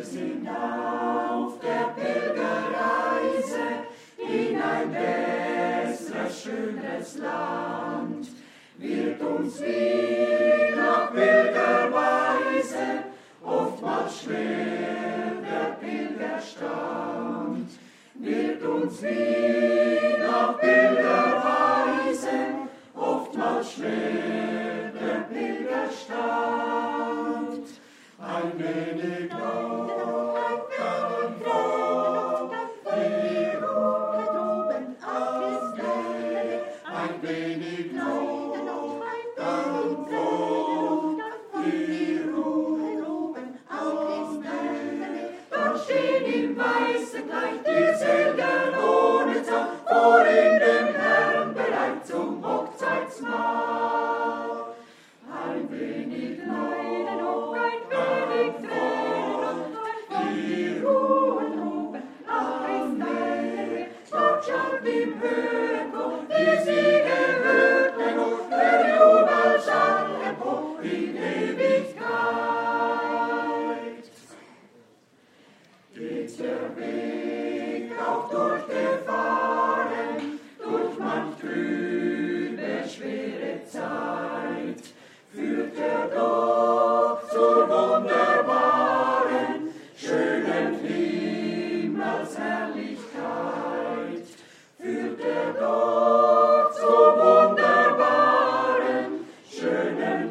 sind auf der Pilgerreise in ein besseres, schönes Land. Wird uns wie nach Pilgerweise oftmals schwer der Pilgerstand. Wird uns wie nach Pilgerweise oftmals schwer der Pilgerstand. Ein wenig noch, ein froh, die Ruhe droben auf Christi, ein wenig noch, dann froh, die Ruhe droben auf Christi. Dort stehen im weißen Kleid die Selgen ohne Zaun, vor in dem Herrn bereit zum Hochzeitsmahl. Ein wenig Leiden noch, ein wenig Tränen noch, die Ruhe droben auf Christi. Dort schallt im Höhenchor die Siege hörte noch, der Jubel schall empor in Ewigkeit. Geht der Weg auch durchgefahren, durch manch trübe, schwere Zeit, führt er doch zur wunderbaren, schönen Himmelsherrlichkeit. Führt er doch zur wunderbaren, schönen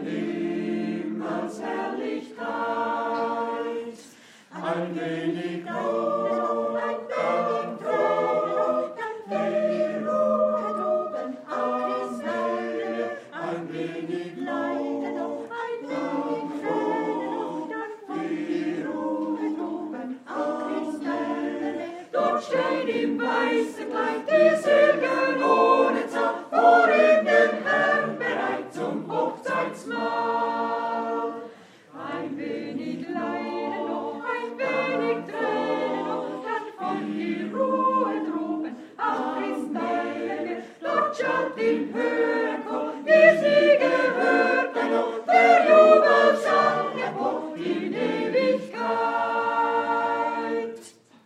Himmelsherrlichkeit. Ein wenig noch, ein wenig froh, die Ruhe droben auf Christi. Ein wenig Leiden noch, ein wenig froh, die Ruhe droben auf Christi. Dort steht im weißen Kleid die Selgen ohne Zaun, vor in den Herrn bereit zum Hochzeitsmahl. Ein wenig Leiden noch, ein wenig Tränen noch, dann kommt die Ruhe droben auf Christi. Dort schallt im Höhenchor die Siege hörte noch, der Jubel schall empor in Ewigkeit.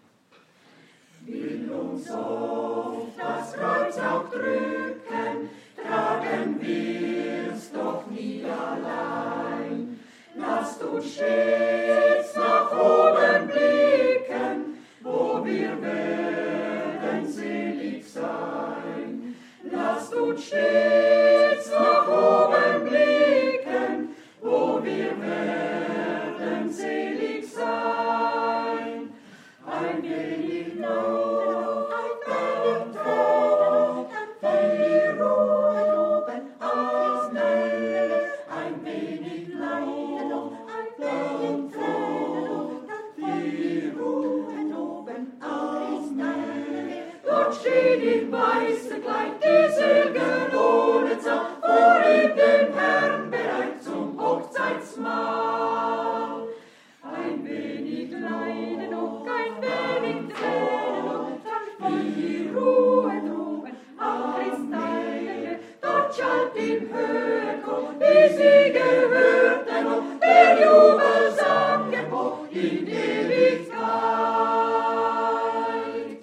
Will uns oft das Kreuz auch drücken, tragen wir's doch nie allein. Lasst uns stets nach oben blicken, wo wir werden selig sein. Lasst uns stets nach oben blicken, wo wir werden selig sein. Ein wenig noch, ein wenig froh, die Ruhe droben auf Christi. Ein wenig Leiden noch, ein wenig froh, die Ruhe droben auf Christi. Dort steht im weißen Kleid die Selgen ohne Zaun, vor in den Herrn bereit zum Hochzeitsmahl. Ein wenig Leiden noch, ein wenig Tränen noch, dann die Ruhe droben auf Christi. Dort schallt im Höhenchor die Siege hörte noch, der Jubel sang empor in Ewigkeit.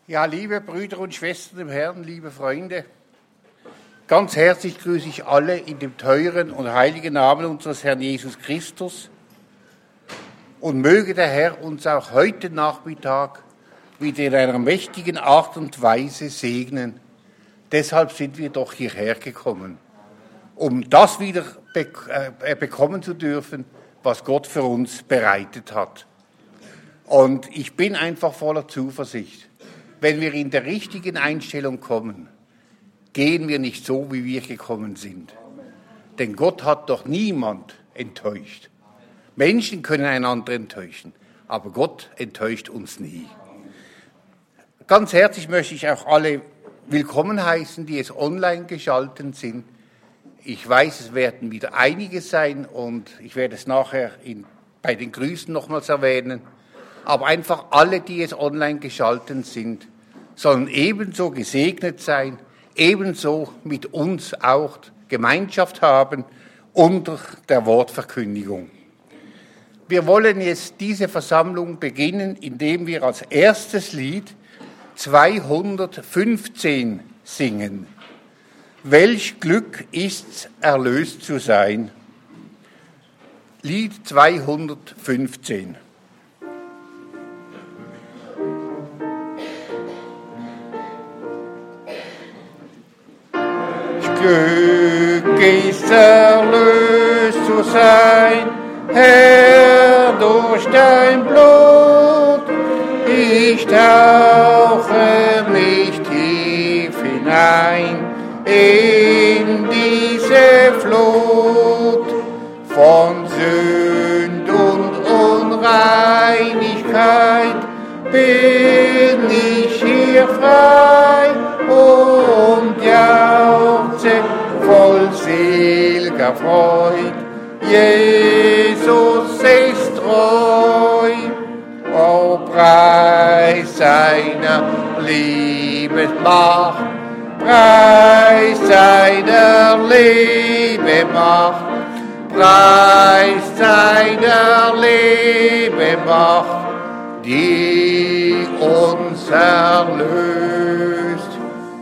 Ja, liebe Brüder und Schwestern im Herrn, liebe Freunde, ganz herzlich grüße ich alle in dem teuren und heiligen Namen unseres Herrn Jesus Christus und möge der Herr uns auch heute Nachmittag wieder in einer mächtigen Art und Weise segnen. Deshalb sind wir doch hierher gekommen, um das wieder bekommen zu dürfen, was Gott für uns bereitet hat. Und ich bin einfach voller Zuversicht. Wenn wir in der richtigen Einstellung kommen, gehen wir nicht so, wie wir gekommen sind. Denn Gott hat doch niemand enttäuscht. Menschen können einander enttäuschen, aber Gott enttäuscht uns nie. Ganz herzlich möchte ich auch alle willkommen heißen, die es online geschaltet sind. Ich weiß, es werden wieder einige sein und ich werde es nachher bei den Grüßen nochmals erwähnen. Aber einfach alle, die es online geschaltet sind, sollen ebenso gesegnet sein, ebenso mit uns auch Gemeinschaft haben unter der Wortverkündigung. Wir wollen jetzt diese Versammlung beginnen, indem wir als erstes Lied 215 singen. Welch Glück ist's, erlöst zu sein. Lied 215. Glück ist erlöst zu sein, Herr, durch dein Blut. Ich tauche nicht tief hinein in diese Flut von Sünd und Unreinigkeit. Bin ich hier frei und jauchze voll sel'ger Freud. Jesus ist treu, o Preis seiner Liebesmacht, Preis seiner Liebesmacht, Preis seiner Liebesmacht, die uns erlöst.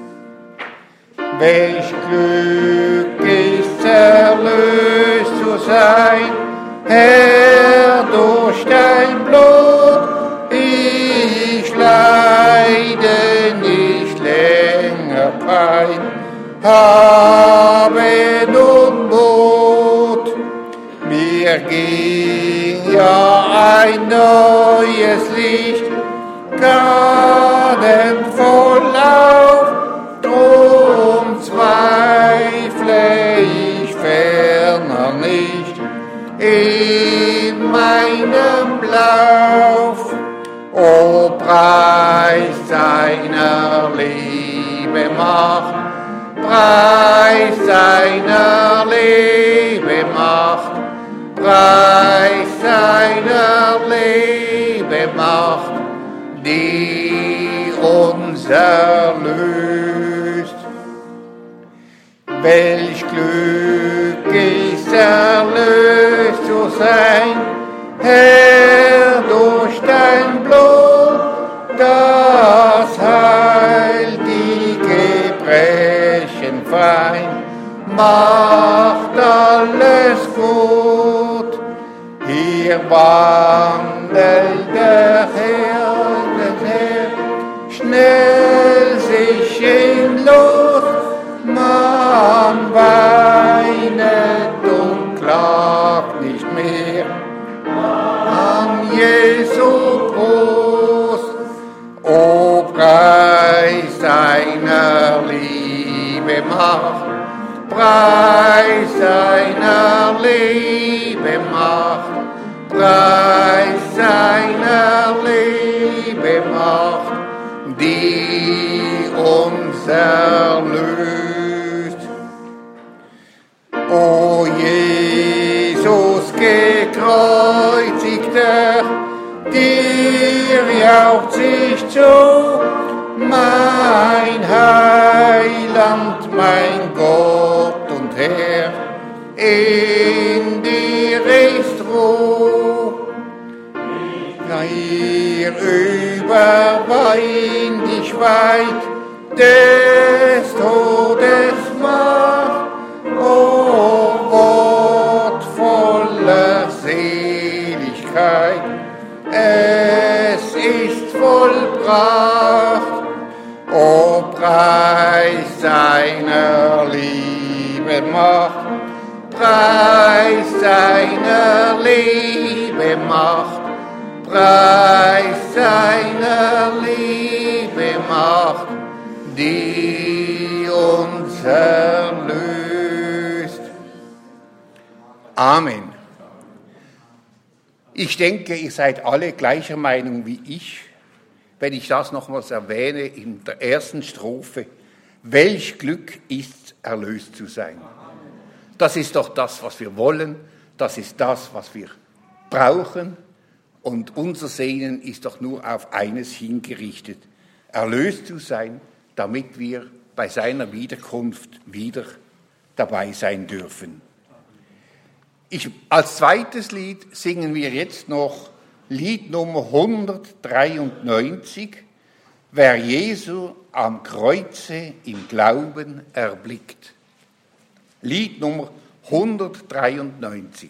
Welch Glück ist erlöst zu sein, Herr, durch dein Blut. Ich leide nicht länger Pein, habe nun Mut. Mir ging ja ein neues Licht, gnadenvoll auf, drum zweifle ich ferner nicht in meinem Lauf. O Preis seiner Liebe Macht, Preis seiner Liebe Macht, Preis seiner Liebe Macht, die uns erlöst. Welch Glück ist erlöst zu sein, Herr, durch dein Blut, das heilt die Gebrechen fein, macht alles gut. Hier wandelt der Herr, schnell sich in Lust, man weinet und klagt nicht mehr an Jesu Brust. O Preis seiner Liebe Macht, Preis seiner Liebe Macht, Preis seiner Liebe Macht, die uns erlöst. O Jesus gekreuzigter, dir jauchz ich zu, mein Heiland, mein Gott und Herr, in dir ist Ruh. Ja, ihr überweint, ich weit des Todes Macht, o Wort voller Seligkeit, es ist vollbracht, o Preis seiner Liebe Macht, Preis seiner Liebe Macht, Preis seiner Liebe Macht, die uns erlöst. Amen. Ich denke, ihr seid alle gleicher Meinung wie ich, wenn ich das nochmals erwähne in der ersten Strophe. Welch Glück ist, erlöst zu sein. Das ist doch das, was wir wollen, das ist das, was wir brauchen, und unser Sehnen ist doch nur auf eines hingerichtet, erlöst zu sein, damit wir bei seiner Wiederkunft wieder dabei sein dürfen. Als zweites Lied singen wir jetzt noch Lied Nummer 193, wer Jesu am Kreuze im Glauben erblickt. Lied Nummer 193.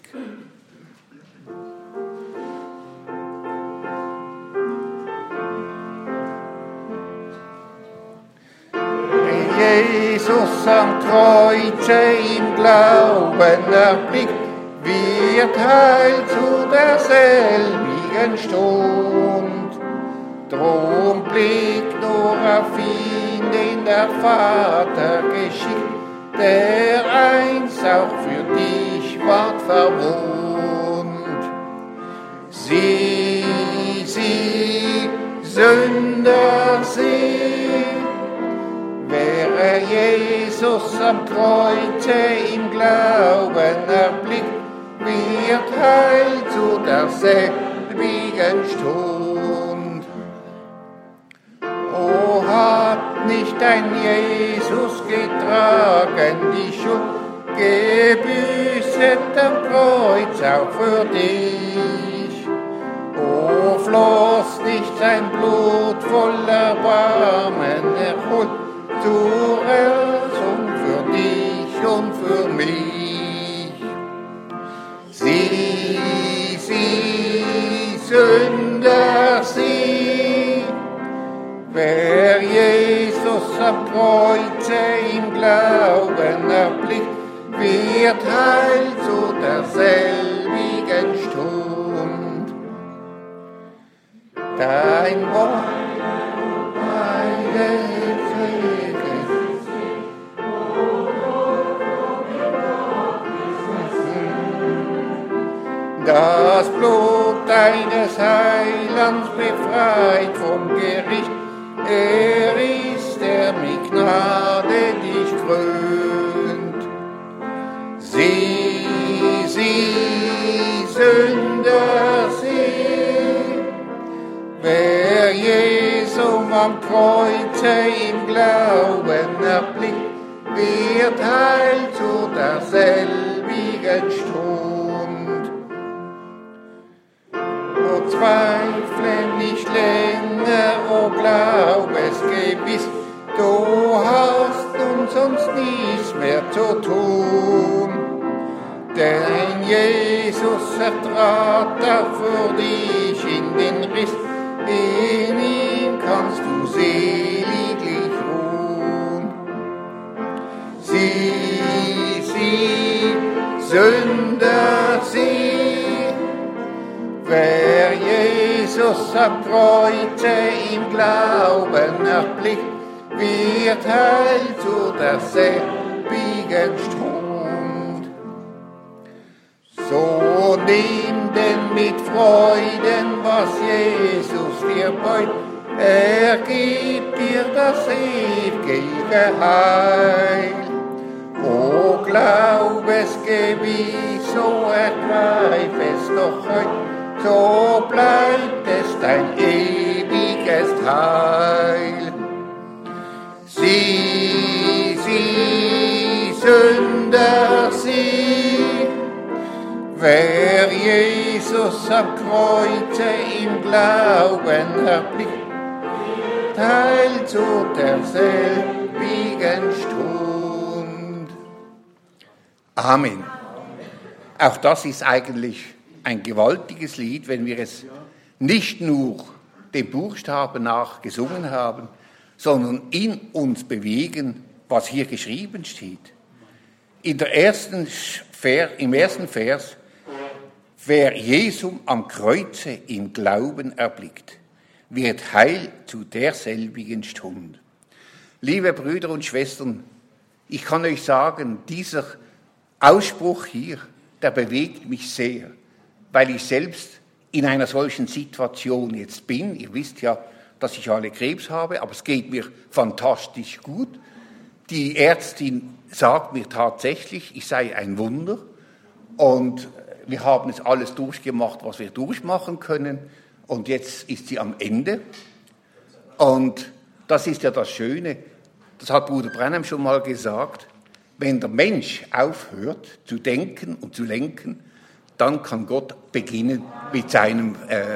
Jesus am Kreuze im Glauben erblickt, wird heil zu derselbigen Stund. Drum blickt nur auf ihn, den der Vater geschickt, der einst auch für dich ward verwundt. Sieh, Sünder, sieh, wer Jesus am Kreuze im Glauben erblickt, wird heil zu derselbigen Stund. O, hat nicht dein Jesus getragen die Schuld, gebüßet am Kreuz auch für dich? O, floss nicht sein Blut voller Barmen erholt zur Erlösung für dich und für mich? Sieh, Sünder, sieh, wer Jesus am Kreuze im Glauben erblickt, wird heil zu derselbigen Stund. Dein Wort, meine Segen, das Blut deines Heilands befreit vom Gericht, er ist, der mit Gnade dich krönt. Sieh, Sünder, sieh, wer Jesu am Kreuze im Glauben erblickt, wird heil zu derselbigen Stund. O zweifle nicht länger, o glaub es gewiss, du hast umsonst nichts mehr zu tun. Denn Jesus ertrat auch für dich in den Riss, in ihm kannst du seliglich ruhen. Sieh, Sünder, sieh, wer Jesus am Kreuze im Glauben erblickt, wird heil zu derselbigen Stund. So nimm denn mit Freuden, was Jesus dir beut, er gibt dir das ewige Heil. O glaub es gewiss, so ergreif es doch heut, so bleibt es dein ewiges Heil. Sieh, Sünder, sieh, wer Jesus am Kreuze im Glauben erblickt, wird heil zu derselbigen Stund. Amen. Auch das ist eigentlich ein gewaltiges Lied, wenn wir es nicht nur dem Buchstaben nach gesungen haben, sondern in uns bewegen, was hier geschrieben steht. Im ersten Vers, wer Jesum am Kreuze im Glauben erblickt, wird heil zu derselbigen Stund. Liebe Brüder und Schwestern, ich kann euch sagen, dieser Ausspruch hier, der bewegt mich sehr, weil ich selbst in einer solchen Situation jetzt bin. Ihr wisst ja, dass ich alle Krebs habe, aber es geht mir fantastisch gut. Die Ärztin sagt mir tatsächlich, ich sei ein Wunder und wir haben jetzt alles durchgemacht, was wir durchmachen können und jetzt ist sie am Ende. Und das ist ja das Schöne, das hat Bruder Branham schon mal gesagt, wenn der Mensch aufhört zu denken und zu lenken, dann kann Gott beginnen mit seinem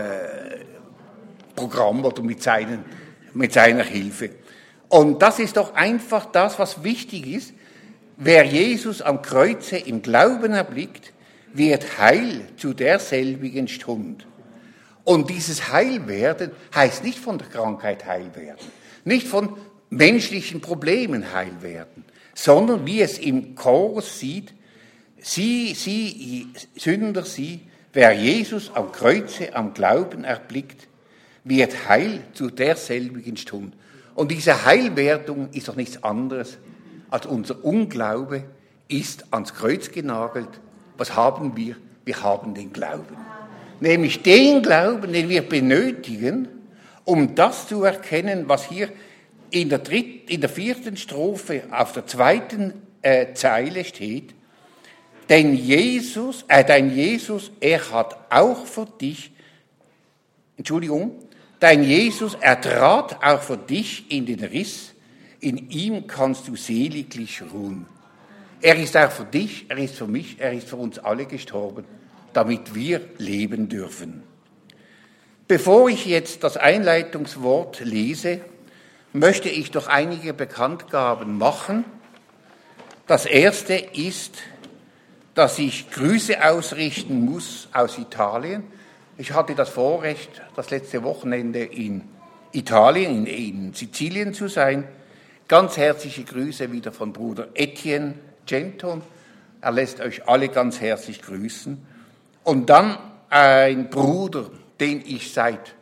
Programm oder mit seiner Hilfe. Und das ist doch einfach das, was wichtig ist. Wer Jesus am Kreuze im Glauben erblickt, wird heil zu derselbigen Stund. Und dieses Heilwerden heißt nicht von der Krankheit heil werden, nicht von menschlichen Problemen heil werden, sondern wie es im Chorus sieht, Sie, Sünder, Sie, wer Jesus am Kreuze, am Glauben erblickt, wird heil zu derselbigen Stund. Und diese Heilwerdung ist doch nichts anderes, als unser Unglaube ist ans Kreuz genagelt. Was haben wir? Wir haben den Glauben. Nämlich den Glauben, den wir benötigen, um das zu erkennen, was hier in der 4. Strophe auf der 2. Zeile steht. Dein Jesus, er hat auch für dich, dein Jesus, er trat auch für dich in den Riss, in ihm kannst du seliglich ruhen. Er ist auch für dich, er ist für mich, er ist für uns alle gestorben, damit wir leben dürfen. Bevor ich jetzt das Einleitungswort lese, möchte ich doch einige Bekanntgaben machen. Das erste ist, dass ich Grüße ausrichten muss aus Italien. Ich hatte das Vorrecht, das letzte Wochenende in Italien, in Sizilien zu sein. Ganz herzliche Grüße wieder von Bruder Etienne Genton. Er lässt euch alle ganz herzlich grüßen. Und dann ein Bruder, den ich seit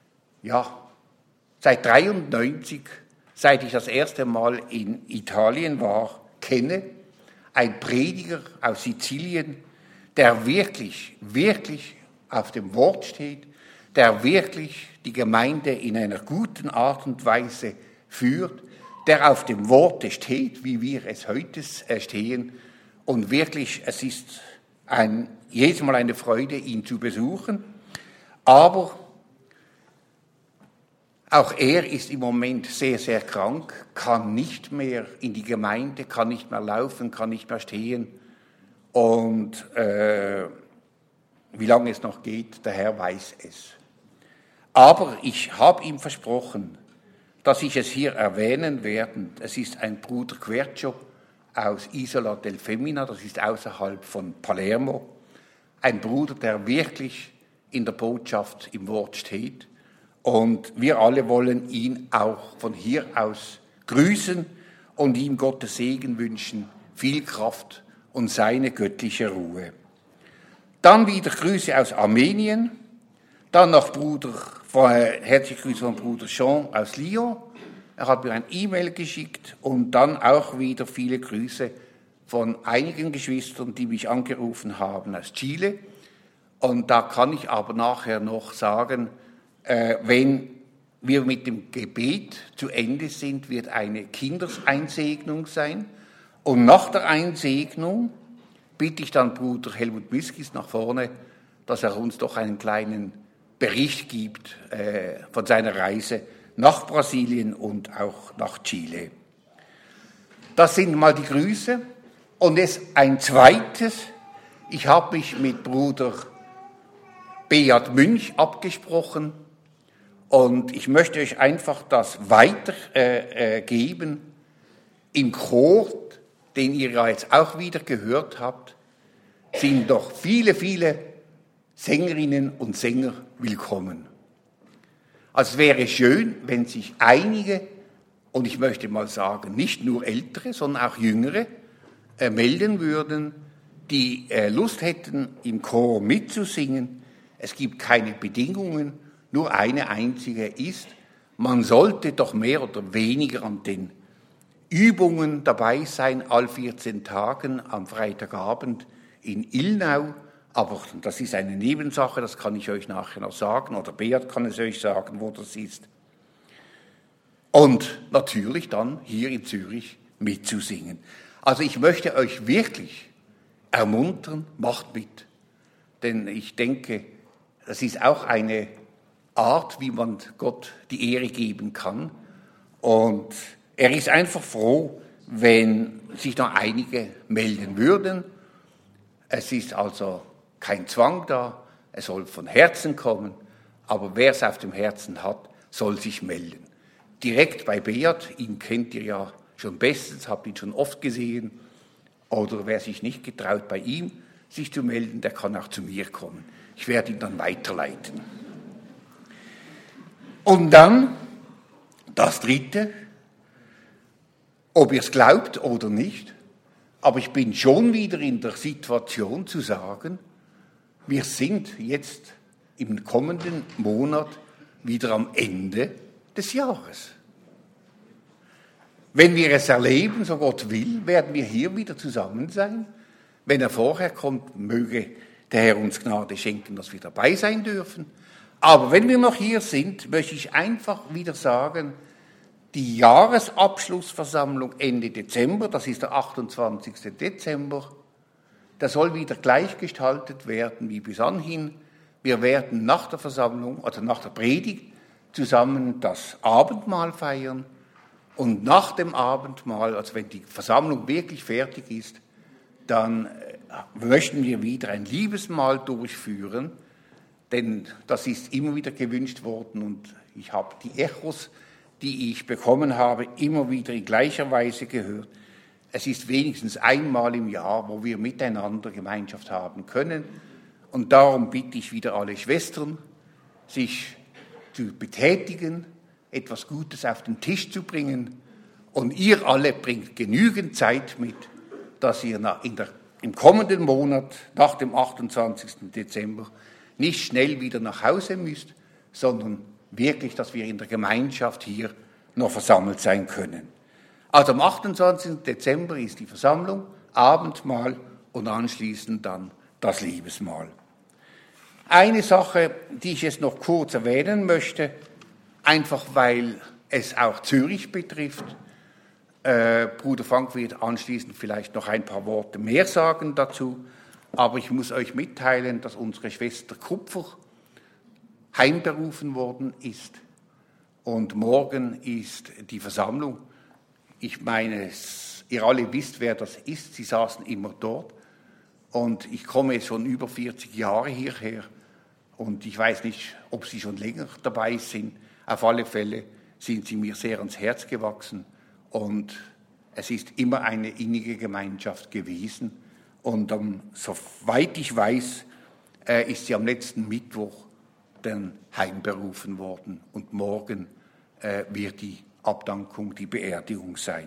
1993, seit ich das erste Mal in Italien war, kenne. Ein Prediger aus Sizilien, der wirklich, wirklich auf dem Wort steht, der wirklich die Gemeinde in einer guten Art und Weise führt, der auf dem Worte steht, wie wir es heute stehen. Und wirklich, es ist jedes Mal eine Freude, ihn zu besuchen. Aber auch er ist im Moment sehr, sehr krank, kann nicht mehr in die Gemeinde, kann nicht mehr laufen, kann nicht mehr stehen. Und wie lange es noch geht, der Herr weiß es. Aber ich habe ihm versprochen, dass ich es hier erwähnen werde. Es ist ein Bruder Quercio aus Isola del Femmina, das ist außerhalb von Palermo. Ein Bruder, der wirklich in der Botschaft im Wort steht. Und wir alle wollen ihn auch von hier aus grüßen und ihm Gottes Segen wünschen, viel Kraft und seine göttliche Ruhe. Dann wieder Grüße aus Armenien, dann noch herzliche Grüße von Bruder Jean aus Lyon. Er hat mir ein E-Mail geschickt und dann auch wieder viele Grüße von einigen Geschwistern, die mich angerufen haben aus Chile. Und da kann ich aber nachher noch sagen, wenn wir mit dem Gebet zu Ende sind, wird eine Kindeseinsegnung sein. Und nach der Einsegnung bitte ich dann Bruder Helmut Miskis nach vorne, dass er uns doch einen kleinen Bericht gibt von seiner Reise nach Brasilien und auch nach Chile. Das sind mal die Grüße. Und jetzt ein zweites. Ich habe mich mit Bruder Beat Münch abgesprochen. Und ich möchte euch einfach das weitergeben im Chor, den ihr ja jetzt auch wieder gehört habt, sind doch viele, viele Sängerinnen und Sänger willkommen. Also es wäre schön, wenn sich einige, und ich möchte mal sagen, nicht nur Ältere, sondern auch Jüngere, melden würden, die Lust hätten, im Chor mitzusingen. Es gibt keine Bedingungen, nur eine einzige ist, man sollte doch mehr oder weniger an den Übungen dabei sein, all 14 Tagen am Freitagabend in Illnau. Aber das ist eine Nebensache, das kann ich euch nachher noch sagen, oder Beat kann es euch sagen, wo das ist. Und natürlich dann hier in Zürich mitzusingen. Also ich möchte euch wirklich ermuntern, macht mit. Denn ich denke, das ist auch eine Art, wie man Gott die Ehre geben kann. Und er ist einfach froh, wenn sich noch einige melden würden. Es ist also kein Zwang da, es soll von Herzen kommen, aber wer es auf dem Herzen hat, soll sich melden. Direkt bei Beat, ihn kennt ihr ja schon bestens, habt ihn schon oft gesehen, oder wer sich nicht getraut, bei ihm sich zu melden, der kann auch zu mir kommen. Ich werde ihn dann weiterleiten. Und dann das Dritte, ob ihr es glaubt oder nicht, aber ich bin schon wieder in der Situation zu sagen, wir sind jetzt im kommenden Monat wieder am Ende des Jahres. Wenn wir es erleben, so Gott will, werden wir hier wieder zusammen sein. Wenn er vorher kommt, möge der Herr uns Gnade schenken, dass wir dabei sein dürfen. Aber wenn wir noch hier sind, möchte ich einfach wieder sagen, die Jahresabschlussversammlung Ende Dezember, das ist der 28. Dezember, das soll wieder gleich gestaltet werden wie bis anhin. Wir werden nach der Versammlung, also nach der Predigt, zusammen das Abendmahl feiern. Und nach dem Abendmahl, also wenn die Versammlung wirklich fertig ist, dann möchten wir wieder ein Liebesmahl durchführen, denn das ist immer wieder gewünscht worden und ich habe die Echos, die ich bekommen habe, immer wieder in gleicher Weise gehört. Es ist wenigstens einmal im Jahr, wo wir miteinander Gemeinschaft haben können. Und darum bitte ich wieder alle Schwestern, sich zu betätigen, etwas Gutes auf den Tisch zu bringen. Und ihr alle bringt genügend Zeit mit, dass ihr im kommenden Monat, nach dem 28. Dezember, nicht schnell wieder nach Hause müsst, sondern wirklich, dass wir in der Gemeinschaft hier noch versammelt sein können. Also am 28. Dezember ist die Versammlung, Abendmahl und anschließend dann das Liebesmahl. Eine Sache, die ich jetzt noch kurz erwähnen möchte, einfach weil es auch Zürich betrifft. Bruder Frank wird anschließend vielleicht noch ein paar Worte mehr sagen dazu, aber ich muss euch mitteilen, dass unsere Schwester Kupfer heimberufen worden ist und morgen ist die Versammlung. Ich meine, ihr alle wisst, wer das ist, sie saßen immer dort und ich komme jetzt schon über 40 Jahre hierher und ich weiß nicht, ob sie schon länger dabei sind. Auf alle Fälle sind sie mir sehr ans Herz gewachsen und es ist immer eine innige Gemeinschaft gewesen. Und soweit ich weiß, ist sie am letzten Mittwoch dann heimberufen worden und morgen wird die Abdankung, die Beerdigung sein.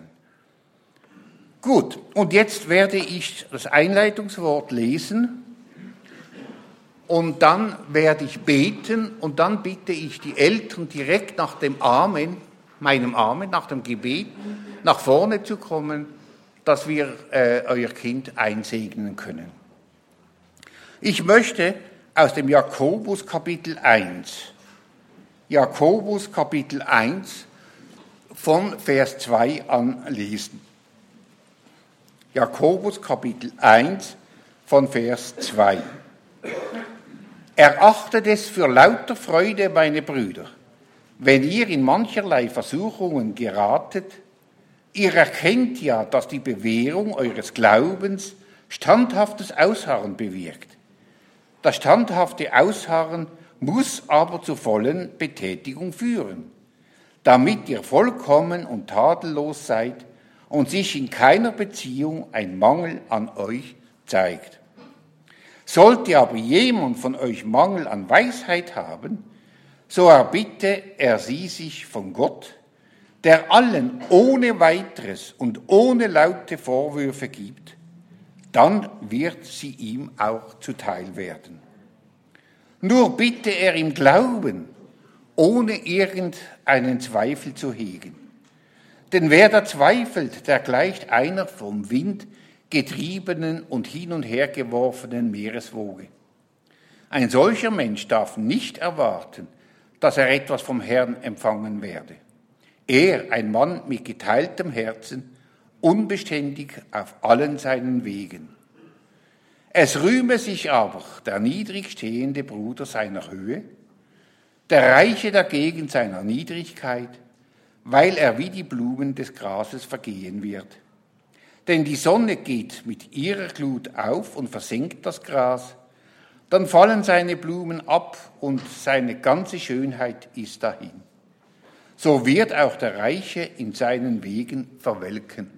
Gut, und jetzt werde ich das Einleitungswort lesen und dann werde ich beten und dann bitte ich die Eltern direkt nach dem Amen, meinem Amen, nach dem Gebet, nach vorne zu kommen, dass wir euer Kind einsegnen können. Ich möchte aus dem Jakobus Kapitel 1, Jakobus Kapitel 1 von Vers 2 an lesen. Jakobus Kapitel 1 von Vers 2. Erachtet es für lauter Freude, meine Brüder, wenn ihr in mancherlei Versuchungen geratet. Ihr erkennt ja, dass die Bewährung eures Glaubens standhaftes Ausharren bewirkt. Das standhafte Ausharren muss aber zur vollen Betätigung führen, damit ihr vollkommen und tadellos seid und sich in keiner Beziehung ein Mangel an euch zeigt. Sollte aber jemand von euch Mangel an Weisheit haben, so erbitte er sie sich von Gott, der allen ohne weiteres und ohne laute Vorwürfe gibt, dann wird sie ihm auch zuteil werden. Nur bitte er im Glauben, ohne irgendeinen Zweifel zu hegen. Denn wer da zweifelt, der gleicht einer vom Wind getriebenen und hin und her geworfenen Meereswoge. Ein solcher Mensch darf nicht erwarten, dass er etwas vom Herrn empfangen werde. Er, ein Mann mit geteiltem Herzen, unbeständig auf allen seinen Wegen. Es rühme sich aber der niedrig stehende Bruder seiner Höhe, der Reiche dagegen seiner Niedrigkeit, weil er wie die Blumen des Grases vergehen wird. Denn die Sonne geht mit ihrer Glut auf und versenkt das Gras, dann fallen seine Blumen ab und seine ganze Schönheit ist dahin. So wird auch der Reiche in seinen Wegen verwelken.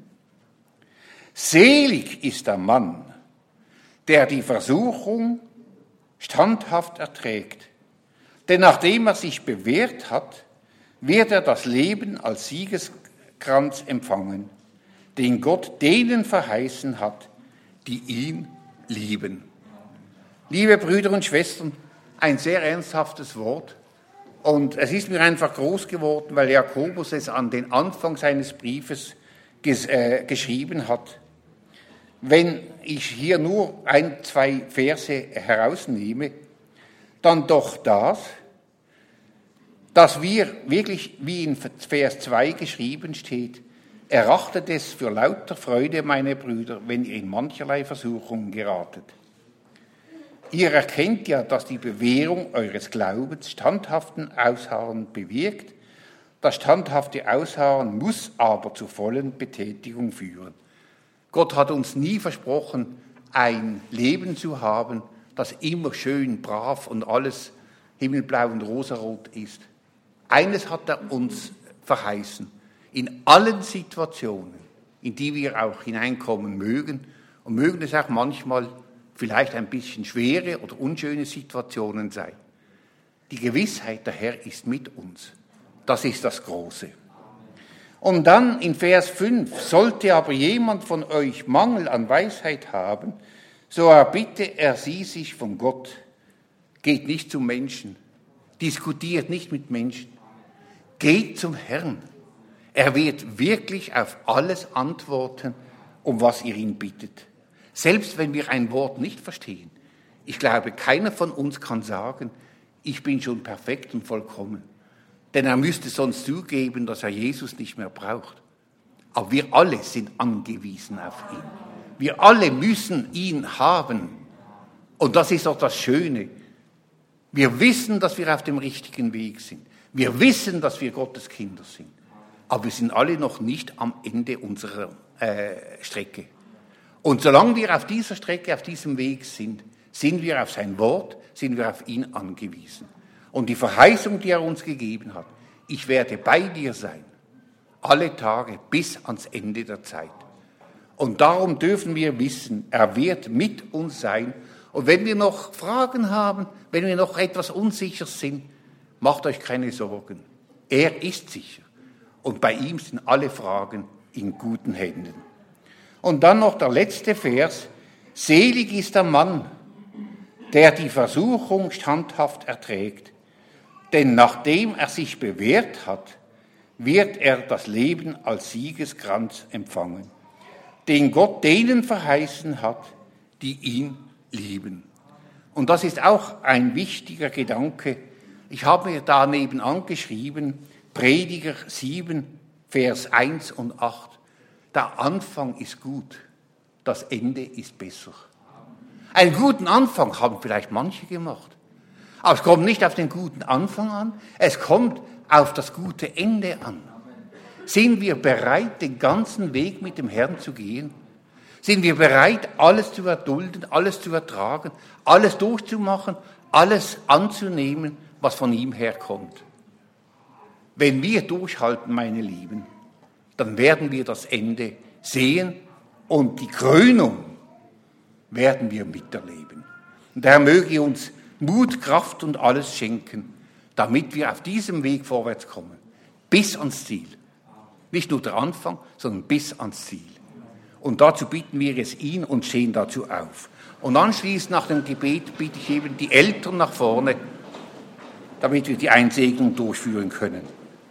Selig ist der Mann, der die Versuchung standhaft erträgt. Denn nachdem er sich bewährt hat, wird er das Leben als Siegeskranz empfangen, den Gott denen verheißen hat, die ihn lieben. Liebe Brüder und Schwestern, ein sehr ernsthaftes Wort. Und es ist mir einfach groß geworden, weil Jakobus es an den Anfang seines Briefes geschrieben hat. Wenn ich hier nur 1, 2 Verse herausnehme, dann doch das, dass wir wirklich, wie in Vers 2 geschrieben steht, erachtet es für lauter Freude, meine Brüder, wenn ihr in mancherlei Versuchungen geratet. Ihr erkennt ja, dass die Bewährung eures Glaubens standhaften Ausharren bewirkt. Das standhafte Ausharren muss aber zur vollen Betätigung führen. Gott hat uns nie versprochen, ein Leben zu haben, das immer schön, brav und alles himmelblau und rosarot ist. Eines hat er uns verheißen, in allen Situationen, in die wir auch hineinkommen mögen, und mögen es auch manchmal vielleicht ein bisschen schwere oder unschöne Situationen sein. Die Gewissheit, der Herr ist mit uns. Das ist das Große. Und dann in Vers 5, sollte aber jemand von euch Mangel an Weisheit haben, so erbitte er sie sich von Gott. Geht nicht zum Menschen, diskutiert nicht mit Menschen, geht zum Herrn. Er wird wirklich auf alles antworten, um was ihr ihn bittet. Selbst wenn wir ein Wort nicht verstehen. Ich glaube, keiner von uns kann sagen, ich bin schon perfekt und vollkommen. Denn er müsste sonst zugeben, dass er Jesus nicht mehr braucht. Aber wir alle sind angewiesen auf ihn. Wir alle müssen ihn haben. Und das ist auch das Schöne. Wir wissen, dass wir auf dem richtigen Weg sind. Wir wissen, dass wir Gottes Kinder sind. Aber wir sind alle noch nicht am Ende unserer Strecke. Und solange wir auf dieser Strecke, auf diesem Weg sind, sind wir auf sein Wort, sind wir auf ihn angewiesen. Und die Verheißung, die er uns gegeben hat, ich werde bei dir sein, alle Tage bis ans Ende der Zeit. Und darum dürfen wir wissen, er wird mit uns sein. Und wenn wir noch Fragen haben, wenn wir noch etwas unsicher sind, macht euch keine Sorgen. Er ist sicher. Und bei ihm sind alle Fragen in guten Händen. Und dann noch der letzte Vers. Selig ist der Mann, der die Versuchung standhaft erträgt. Denn nachdem er sich bewährt hat, wird er das Leben als Siegeskranz empfangen, den Gott denen verheißen hat, die ihn lieben. Und das ist auch ein wichtiger Gedanke. Ich habe mir da nebenan geschrieben, Prediger 7, Vers 1 und 8. Der Anfang ist gut, das Ende ist besser. Einen guten Anfang haben vielleicht manche gemacht. Aber es kommt nicht auf den guten Anfang an, es kommt auf das gute Ende an. Sind wir bereit, den ganzen Weg mit dem Herrn zu gehen? Sind wir bereit, alles zu erdulden, alles zu ertragen, alles durchzumachen, alles anzunehmen, was von ihm herkommt. Wenn wir durchhalten, meine Lieben, dann werden wir das Ende sehen und die Krönung werden wir miterleben. Und der Herr möge uns Mut, Kraft und alles schenken, damit wir auf diesem Weg vorwärts kommen, bis ans Ziel. Nicht nur der Anfang, sondern bis ans Ziel. Und dazu bitten wir es ihn und stehen dazu auf. Und anschließend nach dem Gebet bitte ich eben die Eltern nach vorne, damit wir die Einsegnung durchführen können.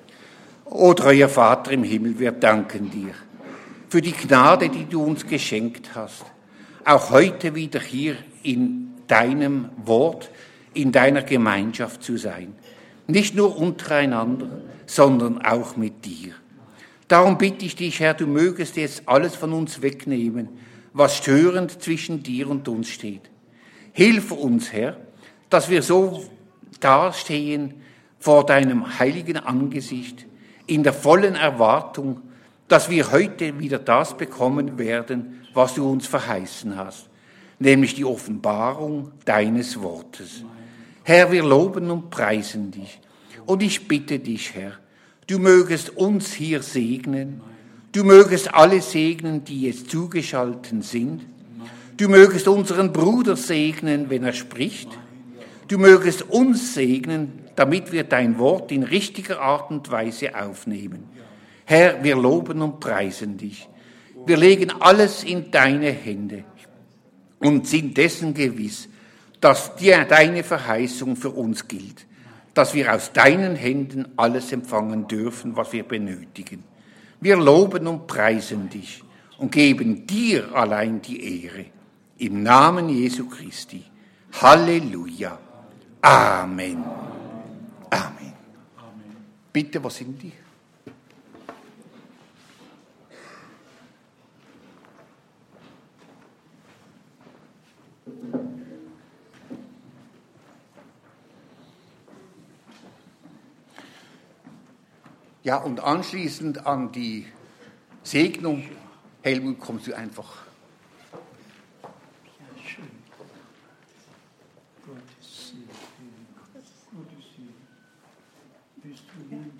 O treuer Vater im Himmel, wir danken dir für die Gnade, die du uns geschenkt hast, auch heute wieder hier in deinem Wort, in deiner Gemeinschaft zu sein. Nicht nur untereinander, sondern auch mit dir. Darum bitte ich dich, Herr, du mögest jetzt alles von uns wegnehmen, was störend zwischen dir und uns steht. Hilf uns, Herr, dass wir so dastehen vor deinem heiligen Angesicht, in der vollen Erwartung, dass wir heute wieder das bekommen werden, was du uns verheißen hast, nämlich die Offenbarung deines Wortes. Herr, wir loben und preisen dich. Und ich bitte dich, Herr, du mögest uns hier segnen, du mögest alle segnen, die jetzt zugeschaltet sind, du mögest unseren Bruder segnen, wenn er spricht, du mögest uns segnen, damit wir dein Wort in richtiger Art und Weise aufnehmen. Herr, wir loben und preisen dich. Wir legen alles in deine Hände und sind dessen gewiss, dass deine Verheißung für uns gilt, dass wir aus deinen Händen alles empfangen dürfen, was wir benötigen. Wir loben und preisen dich und geben dir allein die Ehre. Im Namen Jesu Christi. Halleluja. Amen. Amen. Bitte, was sind die? Ja, und anschließend an die Segnung, Helmut, kommst du einfach. Ja, schön. Gottes Segen. Gottes Segen. Bist du lieb?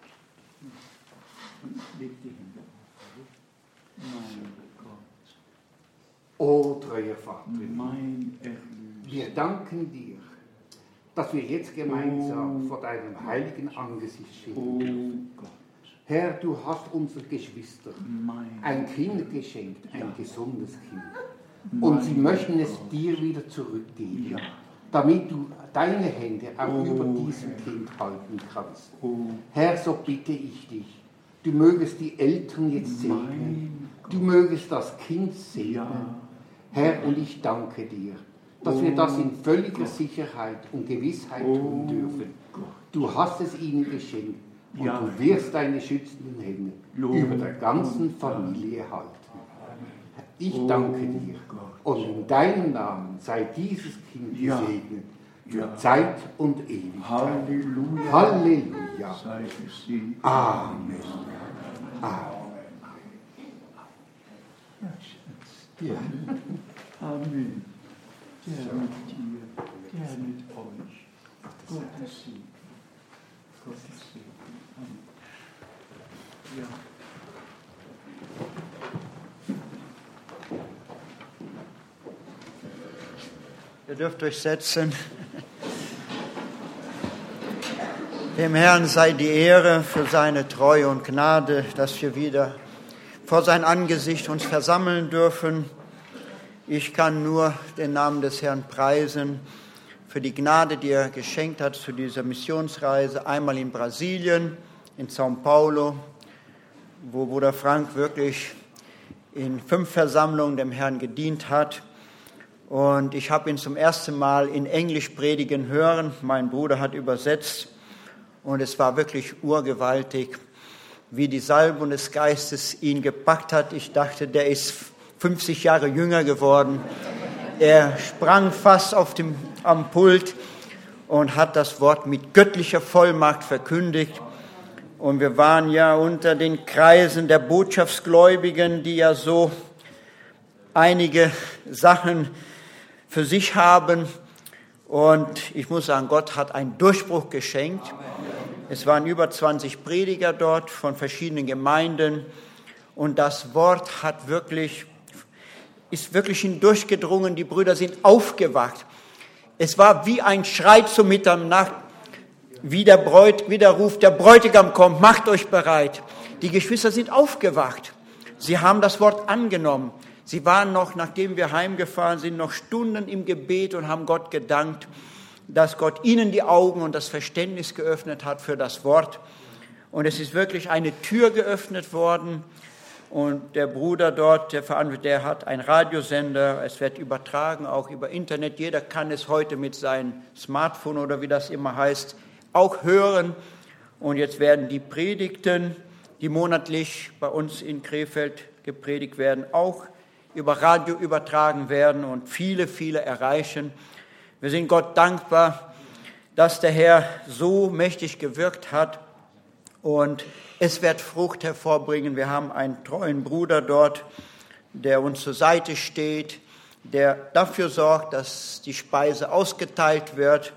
Und leg die Hände auf. Mein Gott. O treuer Vater, Mein Erlöser. wir danken dir, dass wir jetzt gemeinsam vor deinem heiligen Angesicht stehen. Oh Gott. Herr, du hast unseren Geschwistern Mein ein Kind geschenkt, ein gesundes Kind. Und sie möchten es dir wieder zurückgeben, Ja. damit du deine Hände auch Oh, über diesem Herr. Kind halten kannst. Oh, Herr, so bitte ich dich, du mögest die Eltern jetzt segnen, mein du mögest das Kind segnen. Ja. Herr, und ich danke dir, dass wir das in völliger Sicherheit und Gewissheit tun dürfen. Gott. Du hast es ihnen geschenkt und Ja. du wirst deine schützenden Hände Lob über der ganzen und Dank. Familie halten. Ich danke dir Gott. und in deinem Namen sei dieses Kind Ja. gesegnet für Ja. Zeit und Ewigkeit. Halleluja. Halleluja. Sei gesegnet. Amen. Amen. Ja, Schatz. Ja. Amen. Der mit dir, der mit euch. Gottes Segen. Gottes Segen. Amen. Ja. Ihr dürft euch setzen. Dem Herrn sei die Ehre für seine Treue und Gnade, dass wir wieder vor sein Angesicht uns versammeln dürfen. Ich kann nur den Namen des Herrn preisen für die Gnade, die er geschenkt hat zu dieser Missionsreise. Einmal in Brasilien, in São Paulo, wo Bruder Frank wirklich in 5 Versammlungen dem Herrn gedient hat. Und ich habe ihn zum ersten Mal in Englisch predigen hören. Mein Bruder hat übersetzt. Und es war wirklich urgewaltig, wie die Salbung des Geistes ihn gepackt hat. Ich dachte, der ist 50 Jahre jünger geworden. Er sprang fast am Pult und hat das Wort mit göttlicher Vollmacht verkündigt. Und wir waren ja unter den Kreisen der Botschaftsgläubigen, die ja so einige Sachen für sich haben. Und ich muss sagen, Gott hat einen Durchbruch geschenkt. Es waren über 20 Prediger dort von verschiedenen Gemeinden. Und das Wort ist wirklich hindurchgedrungen. Die Brüder sind aufgewacht. Es war wie ein Schrei zur Mitternacht, wie der Ruf, der Bräutigam kommt, macht euch bereit. Die Geschwister sind aufgewacht. Sie haben das Wort angenommen. Sie waren noch, nachdem wir heimgefahren sind, noch Stunden im Gebet und haben Gott gedankt, dass Gott ihnen die Augen und das Verständnis geöffnet hat für das Wort. Und es ist wirklich eine Tür geöffnet worden. Und der Bruder dort, der hat einen Radiosender, es wird übertragen, auch über Internet. Jeder kann es heute mit seinem Smartphone oder wie das immer heißt, auch hören. Und jetzt werden die Predigten, die monatlich bei uns in Krefeld gepredigt werden, auch über Radio übertragen werden und viele, viele erreichen. Wir sind Gott dankbar, dass der Herr so mächtig gewirkt hat und es wird Frucht hervorbringen. Wir haben einen treuen Bruder dort, der uns zur Seite steht, der dafür sorgt, dass die Speise ausgeteilt wird.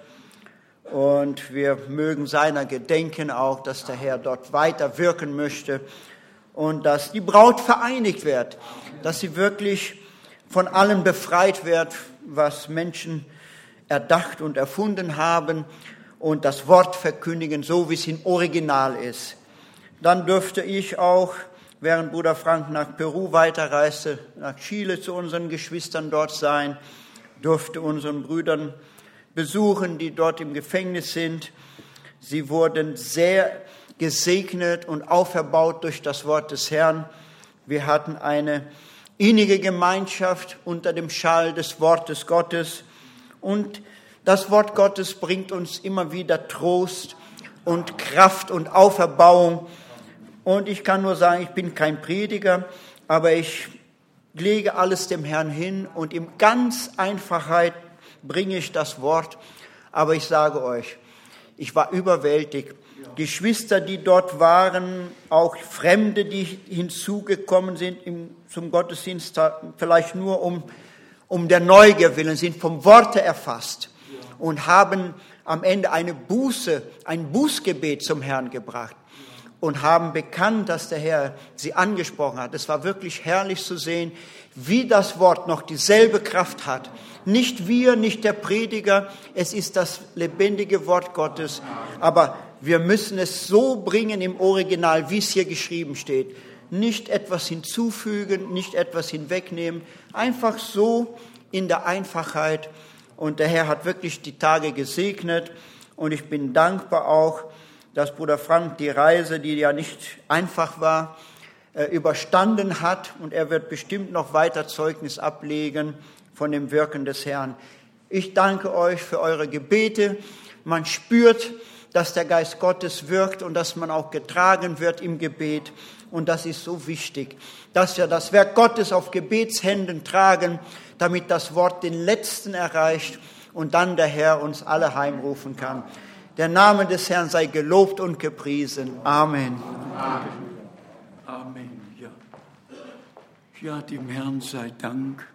Und wir mögen seiner gedenken auch, dass der Herr dort weiter wirken möchte und dass die Braut vereinigt wird, dass sie wirklich von allem befreit wird, was Menschen erdacht und erfunden haben und das Wort verkündigen, so wie es im Original ist. Dann dürfte ich auch, während Bruder Frank nach Peru weiterreiste, nach Chile zu unseren Geschwistern dort sein, durfte unseren Brüdern besuchen, die dort im Gefängnis sind. Sie wurden sehr gesegnet und auferbaut durch das Wort des Herrn. Wir hatten eine innige Gemeinschaft unter dem Schall des Wortes Gottes. Und das Wort Gottes bringt uns immer wieder Trost und Kraft und Auferbauung. Und ich kann nur sagen, ich bin kein Prediger, aber ich lege alles dem Herrn hin und in ganz Einfachheit bringe ich das Wort. Aber ich sage euch, ich war überwältigt. Geschwister, die dort waren, auch Fremde, die hinzugekommen sind zum Gottesdienst, vielleicht nur um der Neugier willen, sind vom Worte erfasst und haben am Ende ein Bußgebet zum Herrn gebracht und haben bekannt, dass der Herr sie angesprochen hat. Es war wirklich herrlich zu sehen, wie das Wort noch dieselbe Kraft hat. Nicht wir, nicht der Prediger, es ist das lebendige Wort Gottes, aber wir müssen es so bringen im Original, wie es hier geschrieben steht. Nicht etwas hinzufügen, nicht etwas hinwegnehmen, einfach so in der Einfachheit. Und der Herr hat wirklich die Tage gesegnet und ich bin dankbar auch, dass Bruder Frank die Reise, die ja nicht einfach war, überstanden hat und er wird bestimmt noch weiter Zeugnis ablegen von dem Wirken des Herrn. Ich danke euch für eure Gebete. Man spürt, dass der Geist Gottes wirkt und dass man auch getragen wird im Gebet. Und das ist so wichtig, dass wir das Werk Gottes auf Gebetshänden tragen, damit das Wort den Letzten erreicht und dann der Herr uns alle heimrufen kann. Der Name des Herrn sei gelobt und gepriesen. Amen. Amen. Amen. Ja, dem Herrn sei Dank,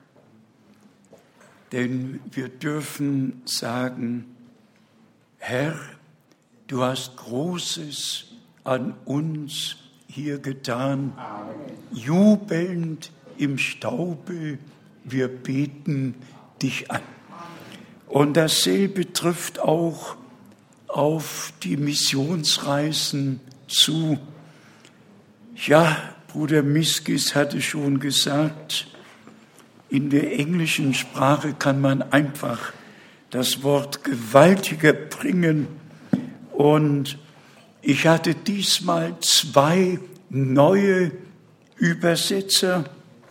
denn wir dürfen sagen, Herr, du hast Großes an uns hier getan. Amen. Jubelnd im Staube, wir beten dich an. Und dasselbe trifft auch auf die Missionsreisen zu. Ja, Bruder Miskis hatte schon gesagt, in der englischen Sprache kann man einfach das Wort gewaltiger bringen. Und ich hatte diesmal 2 neue Übersetzer.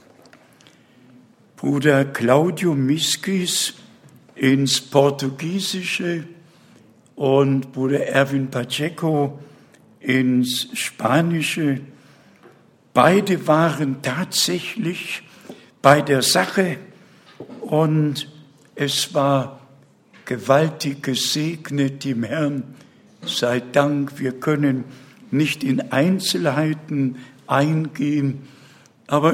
Bruder Claudio Miskis ins Portugiesische und Bruder Erwin Pacheco ins Spanische. Beide waren tatsächlich bei der Sache und es war gewaltig gesegnet dem Herrn. Sei Dank, wir können nicht in Einzelheiten eingehen, aber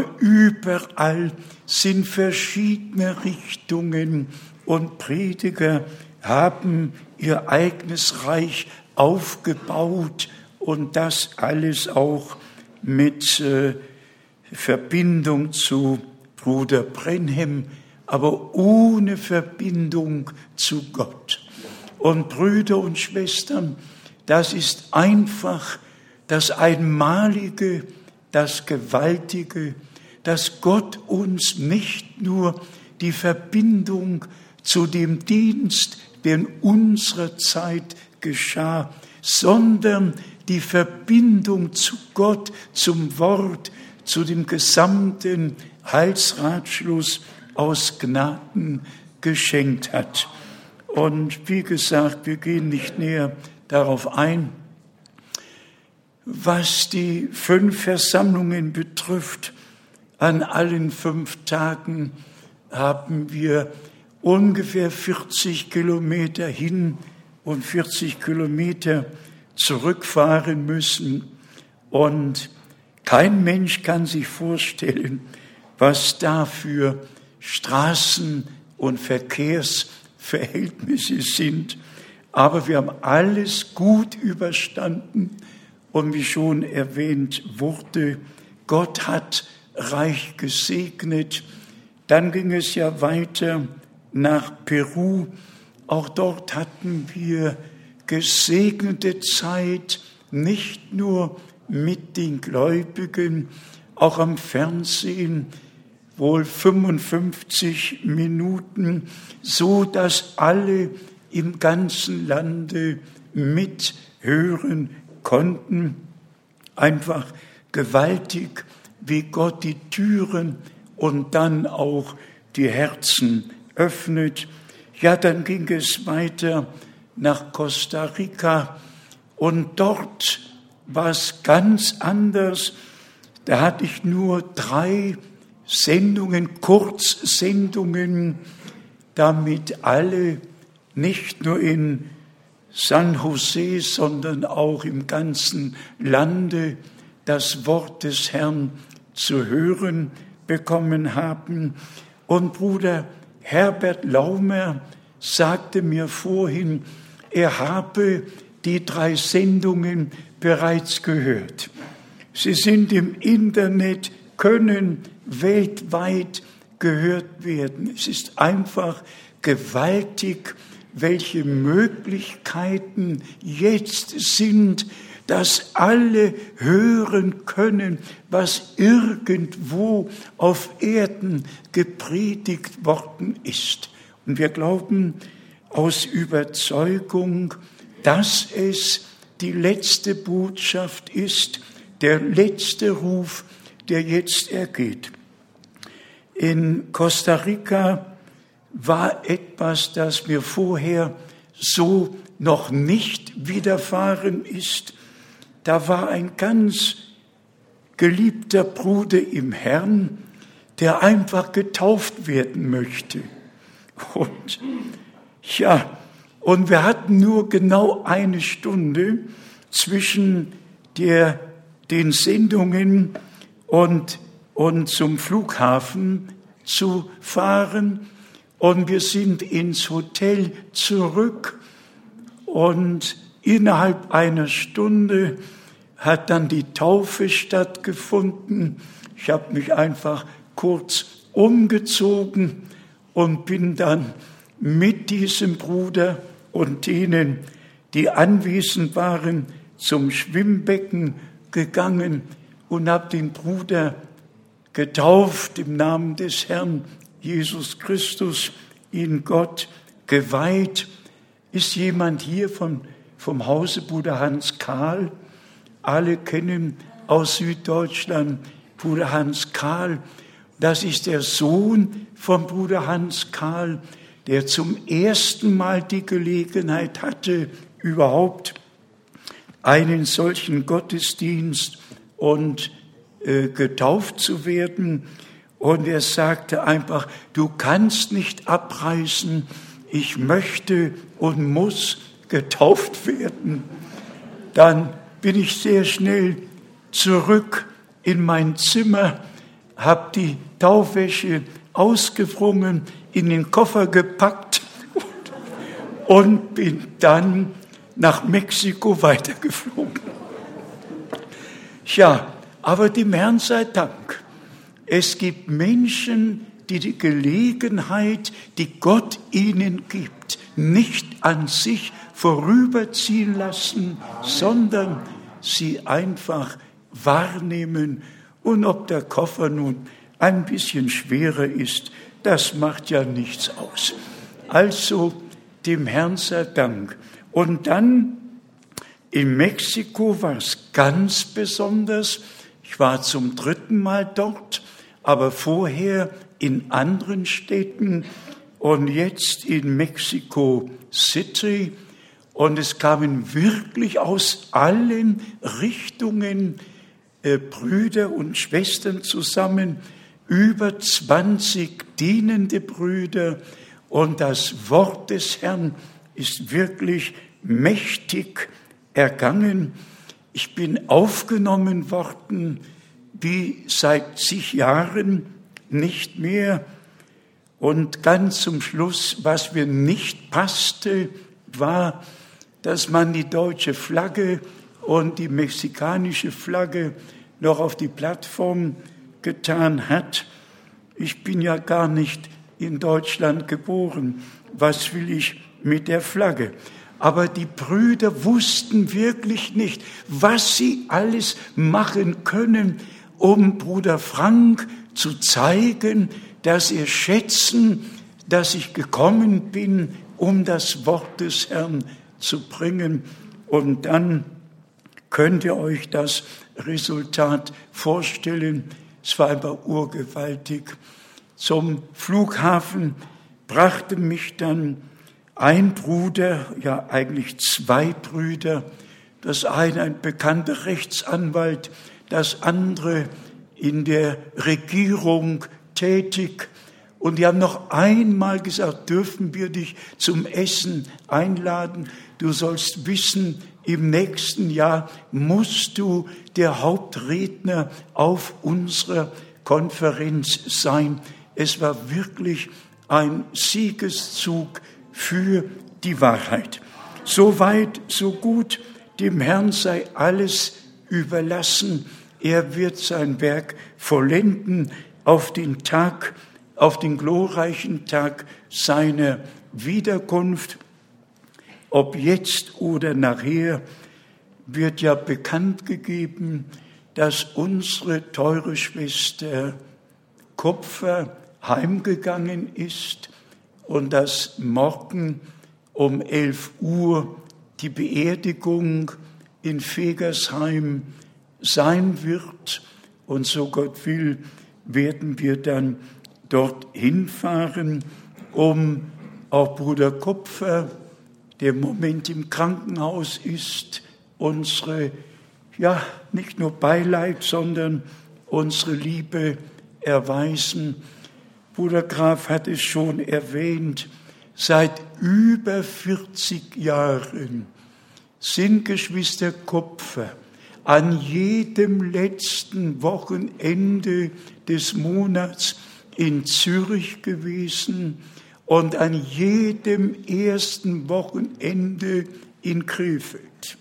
überall sind verschiedene Richtungen und Prediger haben ihr eigenes Reich aufgebaut und das alles auch mit Verbindung zu Bruder Brenhem, aber ohne Verbindung zu Gott. Und Brüder und Schwestern, das ist einfach das Einmalige, das Gewaltige, dass Gott uns nicht nur die Verbindung zu dem Dienst, der in unserer Zeit geschah, sondern die Verbindung zu Gott, zum Wort, zu dem gesamten Heilsratschluss aus Gnaden geschenkt hat. Und wie gesagt, wir gehen nicht näher darauf ein. Was die 5 Versammlungen betrifft, an allen 5 Tagen haben wir ungefähr 40 Kilometer hin und 40 Kilometer zurückfahren müssen. Und kein Mensch kann sich vorstellen, was da für Straßen- und Verkehrsverhältnisse sind. Aber wir haben alles gut überstanden. Und wie schon erwähnt wurde, Gott hat reich gesegnet. Dann ging es ja weiter nach Peru. Auch dort hatten wir gesegnete Zeit, nicht nur mit den Gläubigen, auch am Fernsehen, wohl 55 Minuten, so dass alle im ganzen Lande mithören konnten. Einfach gewaltig, wie Gott die Türen und dann auch die Herzen öffnet. Ja, dann ging es weiter nach Costa Rica und dort war es ganz anders. Da hatte ich nur 3 Sendungen, Kurzsendungen, damit alle nicht nur in San Jose, sondern auch im ganzen Lande das Wort des Herrn zu hören bekommen haben. Und Bruder Herbert Laumer sagte mir vorhin, er habe die 3 Sendungen bereits gehört. Sie sind im Internet, können weltweit gehört werden. Es ist einfach gewaltig, welche Möglichkeiten jetzt sind, dass alle hören können, was irgendwo auf Erden gepredigt worden ist. Und wir glauben aus Überzeugung, dass es die letzte Botschaft ist, der letzte Ruf, der jetzt ergeht. In Costa Rica war etwas, das mir vorher so noch nicht widerfahren ist. Da war ein ganz geliebter Bruder im Herrn, der einfach getauft werden möchte. Und wir hatten nur genau 1 Stunde zwischen den Sendungen und zum Flughafen zu fahren. Und wir sind ins Hotel zurück und innerhalb einer Stunde hat dann die Taufe stattgefunden. Ich habe mich einfach kurz umgezogen und bin dann mit diesem Bruder und denen, die anwesend waren, zum Schwimmbecken gegangen und habe den Bruder getauft im Namen des Herrn Jesus Christus, ihn Gott geweiht. Ist jemand hier vom Hause Bruder Hans Kahl? Alle kennen aus Süddeutschland Bruder Hans Kahl. Das ist der Sohn von Bruder Hans Kahl, der zum ersten Mal die Gelegenheit hatte, überhaupt einen solchen Gottesdienst und getauft zu werden. Und er sagte einfach, du kannst nicht abreißen, ich möchte und muss getauft werden. Dann bin ich sehr schnell zurück in mein Zimmer, habe die Taufwäsche ausgewrungen, in den Koffer gepackt und bin dann nach Mexiko weitergeflogen. Ja, aber dem Herrn sei Dank. Es gibt Menschen, die die Gelegenheit, die Gott ihnen gibt, nicht an sich vorüberziehen lassen, sondern sie einfach wahrnehmen. Und ob der Koffer nun ein bisschen schwerer ist, das macht ja nichts aus. Also dem Herrn sei Dank. Und dann in Mexiko war es ganz besonders. Ich war zum 3. Mal dort, aber vorher in anderen Städten und jetzt in Mexico City. Und es kamen wirklich aus allen Richtungen Brüder und Schwestern zusammen, über 20 dienende Brüder. Und das Wort des Herrn ist wirklich mächtig ergangen. Ich bin aufgenommen worden wie seit zig Jahren nicht mehr. Und ganz zum Schluss, was mir nicht passte, war, dass man die deutsche Flagge und die mexikanische Flagge noch auf die Plattform getan hat. Ich bin ja gar nicht in Deutschland geboren. Was will ich mit der Flagge? Aber die Brüder wussten wirklich nicht, was sie alles machen können, um Bruder Frank zu zeigen, dass sie schätzen, dass ich gekommen bin, um das Wort des Herrn zu bringen. Und dann könnt ihr euch das Resultat vorstellen. Es war einfach urgewaltig. Zum Flughafen brachte mich dann ein Bruder, ja eigentlich 2 Brüder, das eine ein bekannter Rechtsanwalt, das andere in der Regierung tätig. Und die haben noch einmal gesagt, dürfen wir dich zum Essen einladen? Du sollst wissen, im nächsten Jahr musst du der Hauptredner auf unserer Konferenz sein. Es war wirklich ein Siegeszug für die Wahrheit. So weit, so gut, dem Herrn sei alles überlassen. Er wird sein Werk vollenden auf den glorreichen Tag seiner Wiederkunft. Ob jetzt oder nachher, wird ja bekannt gegeben, dass unsere teure Schwester Kupfer heimgegangen ist und dass morgen um 11 Uhr die Beerdigung in Fegersheim sein wird. Und so Gott will, werden wir dann dorthin fahren, um auch Bruder Kupfer, der im Moment im Krankenhaus ist, unsere, ja, nicht nur Beileid, sondern unsere Liebe erweisen. Bruder Graf hat es schon erwähnt, seit über 40 Jahren sind Geschwister Kupfer an jedem letzten Wochenende des Monats in Zürich gewesen und an jedem ersten Wochenende in Krefeld.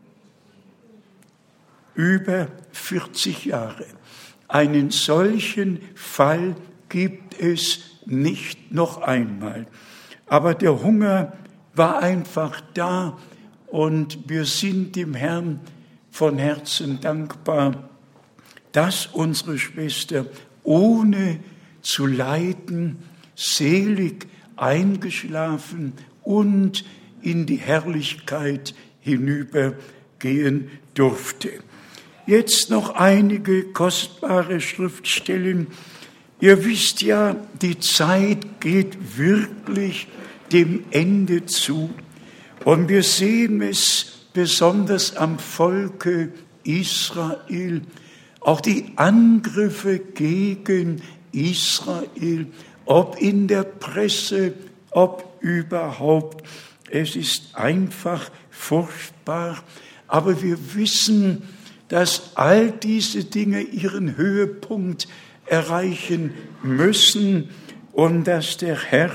Über 40 Jahre. Einen solchen Fall gibt es nicht noch einmal. Aber der Hunger war einfach da und wir sind dem Herrn von Herzen dankbar, dass unsere Schwester ohne zu leiden selig eingeschlafen und in die Herrlichkeit hinübergehen durfte. Jetzt noch einige kostbare Schriftstellen. Ihr wisst ja, die Zeit geht wirklich dem Ende zu. Und wir sehen es besonders am Volke Israel, auch die Angriffe gegen Israel, ob in der Presse, ob überhaupt. Es ist einfach furchtbar. Aber wir wissen, dass all diese Dinge ihren Höhepunkt erreichen müssen und dass der Herr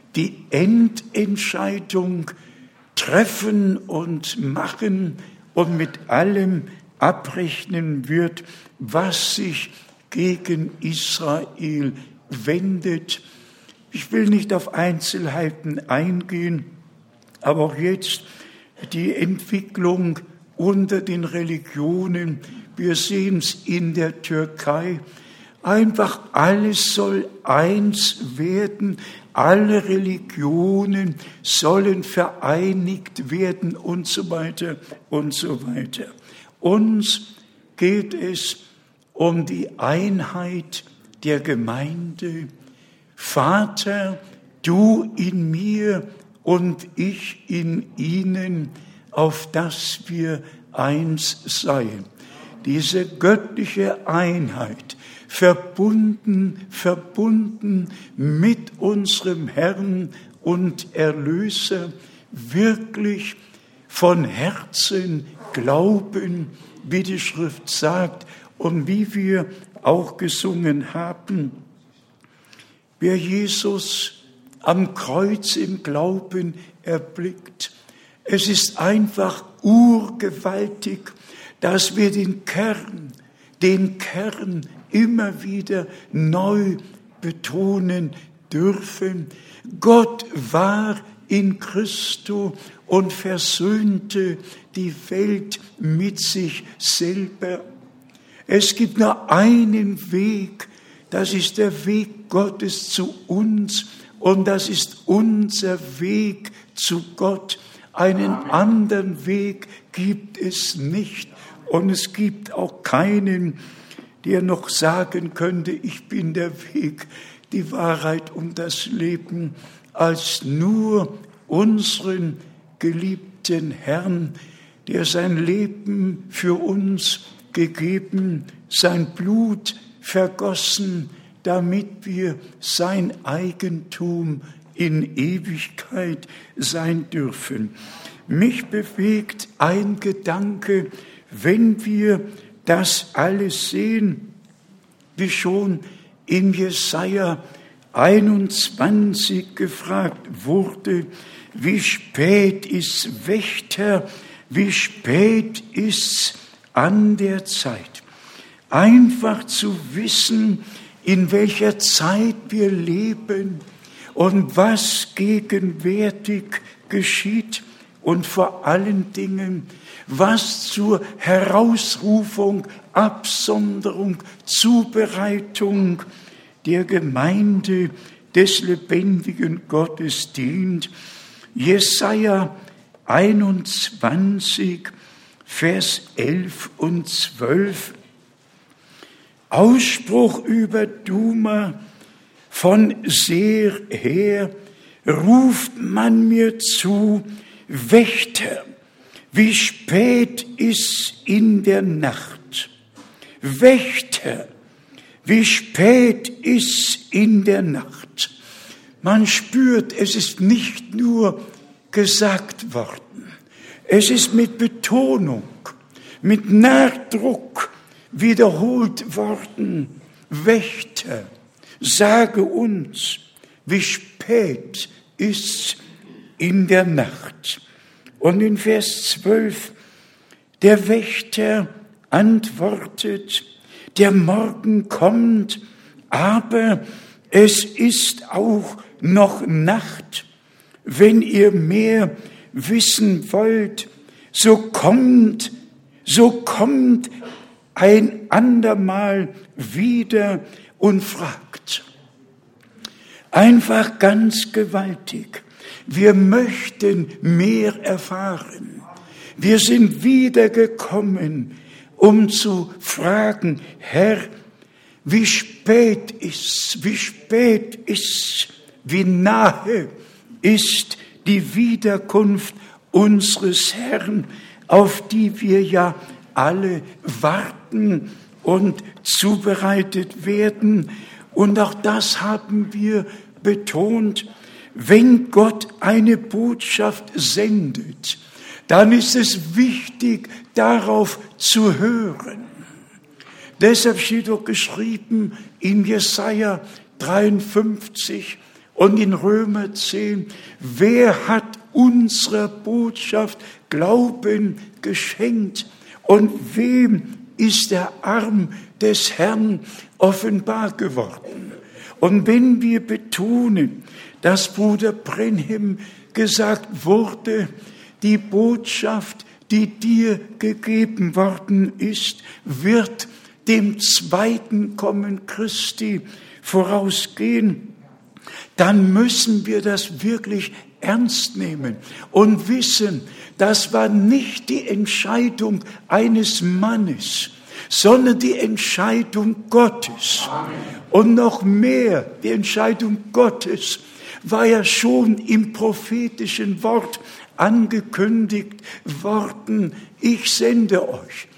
die Endentscheidung treffen und machen und mit allem abrechnen wird, was sich gegen Israel wendet. Ich will nicht auf Einzelheiten eingehen, aber auch jetzt die Entwicklung unter den Religionen. Wir sehen es in der Türkei. Einfach alles soll eins werden. Alle Religionen sollen vereinigt werden und so weiter und so weiter. Uns geht es um die Einheit der Gemeinde. Vater, du in mir und ich in ihnen, auf dass wir eins seien. Diese göttliche Einheit, verbunden mit unserem Herrn und Erlöser, wirklich von Herzen glauben, wie die Schrift sagt und wie wir auch gesungen haben. Wer Jesus am Kreuz im Glauben erblickt, es ist einfach urgewaltig, dass wir den Kern immer wieder neu betonen dürfen. Gott war in Christo und versöhnte die Welt mit sich selber. Es gibt nur einen Weg, das ist der Weg Gottes zu uns und das ist unser Weg zu Gott. Einen anderen Weg gibt es nicht und es gibt auch keinen, der noch sagen könnte, ich bin der Weg, die Wahrheit und das Leben, als nur unseren geliebten Herrn, der sein Leben für uns gegeben, sein Blut vergossen, damit wir sein Eigentum in Ewigkeit sein dürfen. Mich bewegt ein Gedanke, wenn wir das alles sehen, wie schon in Jesaja 21 gefragt wurde, wie spät ist Wächter, wie spät ist an der Zeit. Einfach zu wissen, in welcher Zeit wir leben und was gegenwärtig geschieht und vor allen Dingen, was zur Herausrufung, Absonderung, Zubereitung der Gemeinde des lebendigen Gottes dient. Jesaja 21, Vers 11 und 12. Ausspruch über Duma von Seir her, ruft man mir zu, Wächter, wie spät ist in der Nacht. Wächter, wie spät ist in der Nacht. Man spürt, es ist nicht nur gesagt worden. Es ist mit Betonung, mit Nachdruck wiederholt worden. Wächter, sage uns, wie spät ist in der Nacht. Und in Vers 12, der Wächter antwortet, der Morgen kommt, aber es ist auch noch Nacht. Wenn ihr mehr wissen wollt, so kommt ein andermal wieder und fragt. Einfach ganz gewaltig. Wir möchten mehr erfahren. Wir sind wiedergekommen, um zu fragen, Herr, wie spät ist, wie nahe ist die Wiederkunft unseres Herrn, auf die wir ja alle warten und zubereitet werden. Und auch das haben wir betont. Wenn Gott eine Botschaft sendet, dann ist es wichtig, darauf zu hören. Deshalb steht auch geschrieben in Jesaja 53 Und in Römer 10, wer hat unserer Botschaft Glauben geschenkt? Und wem ist der Arm des Herrn offenbar geworden? Und wenn wir betonen, dass Bruder Brenhem gesagt wurde, die Botschaft, die dir gegeben worden ist, wird dem zweiten Kommen Christi vorausgehen, dann müssen wir das wirklich ernst nehmen und wissen, das war nicht die Entscheidung eines Mannes, sondern die Entscheidung Gottes. Amen. Und noch mehr, die Entscheidung Gottes war ja schon im prophetischen Wort angekündigt worden, ich sende euch.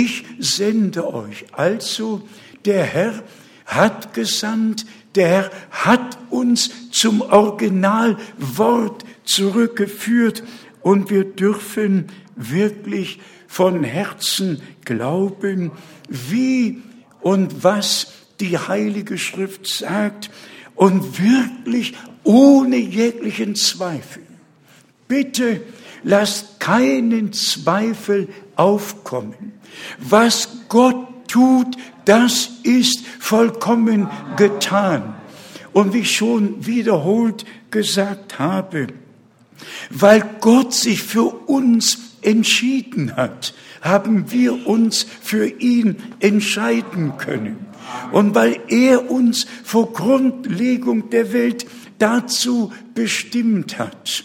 Also der Herr hat gesandt, der Herr hat uns zum Originalwort zurückgeführt und wir dürfen wirklich von Herzen glauben, wie und was die Heilige Schrift sagt und wirklich ohne jeglichen Zweifel. Bitte lasst keinen Zweifel aufkommen. Was Gott tut, das ist vollkommen getan. Und wie ich schon wiederholt gesagt habe, weil Gott sich für uns entschieden hat, haben wir uns für ihn entscheiden können. Und weil er uns vor Grundlegung der Welt dazu bestimmt hat,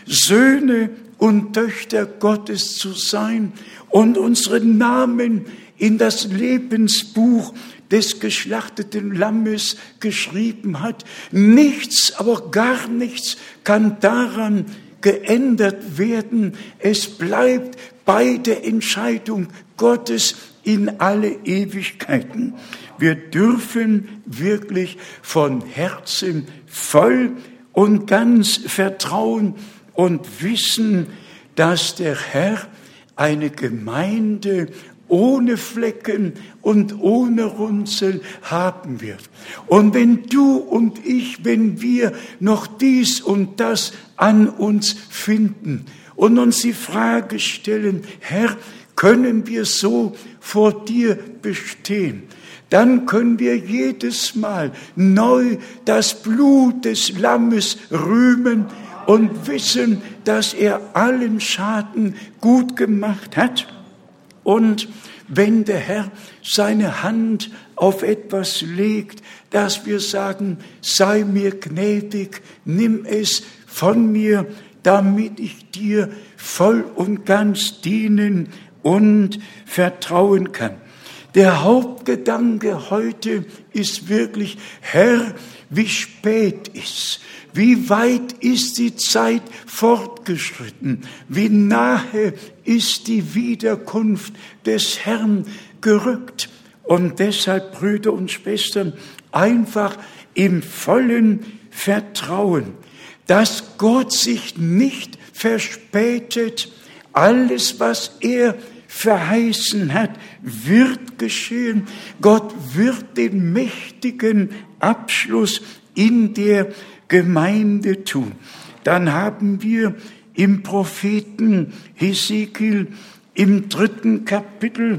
Söhne und Töchter Gottes zu sein und unsere Namen in das Lebensbuch des geschlachteten Lammes geschrieben hat. Nichts, aber gar nichts kann daran geändert werden. Es bleibt bei der Entscheidung Gottes in alle Ewigkeiten. Wir dürfen wirklich von Herzen voll und ganz vertrauen und wissen, dass der Herr eine Gemeinde ohne Flecken und ohne Runzel haben wird. Und wenn du und ich, wenn wir noch dies und das an uns finden und uns die Frage stellen, Herr, können wir so vor dir bestehen? Dann können wir jedes Mal neu das Blut des Lammes rühmen und wissen, dass er allen Schaden gut gemacht hat. Und wenn der Herr seine Hand auf etwas legt, dass wir sagen, sei mir gnädig, nimm es von mir, damit ich dir voll und ganz dienen und vertrauen kann. Der Hauptgedanke heute ist wirklich, Herr, wie spät ist, wie weit ist die Zeit fortgeschritten, wie nahe ist die Wiederkunft des Herrn gerückt. Und deshalb, Brüder und Schwestern, einfach im vollen Vertrauen, dass Gott sich nicht verspätet, alles, was er verheißen hat, wird geschehen. Gott wird den mächtigen Abschluss in der Gemeinde tun. Dann haben wir im Propheten Hesekiel im 3. Kapitel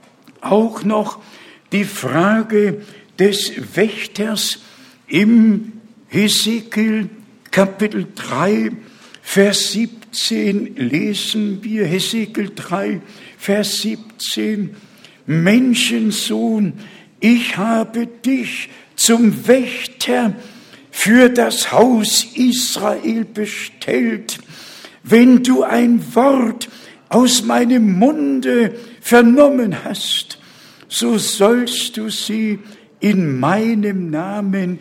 auch noch die Frage des Wächters. Im Hesekiel Kapitel 3, Vers 17 lesen wir, Hesekiel 3, Vers 17, Menschensohn, ich habe dich zum Wächter für das Haus Israel bestellt. Wenn du ein Wort aus meinem Munde vernommen hast, so sollst du sie in meinem Namen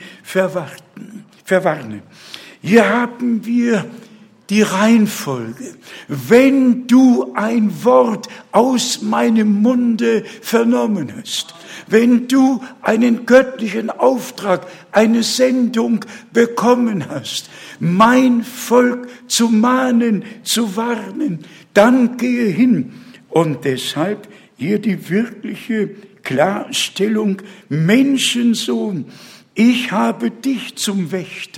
verwarnen. Hier haben wir die Reihenfolge. Wenn du ein Wort aus meinem Munde vernommen hast, wenn du einen göttlichen Auftrag, eine Sendung bekommen hast, mein Volk zu mahnen, zu warnen, dann gehe hin. Und deshalb hier die wirkliche Klarstellung, Menschensohn, ich habe dich zum Wächter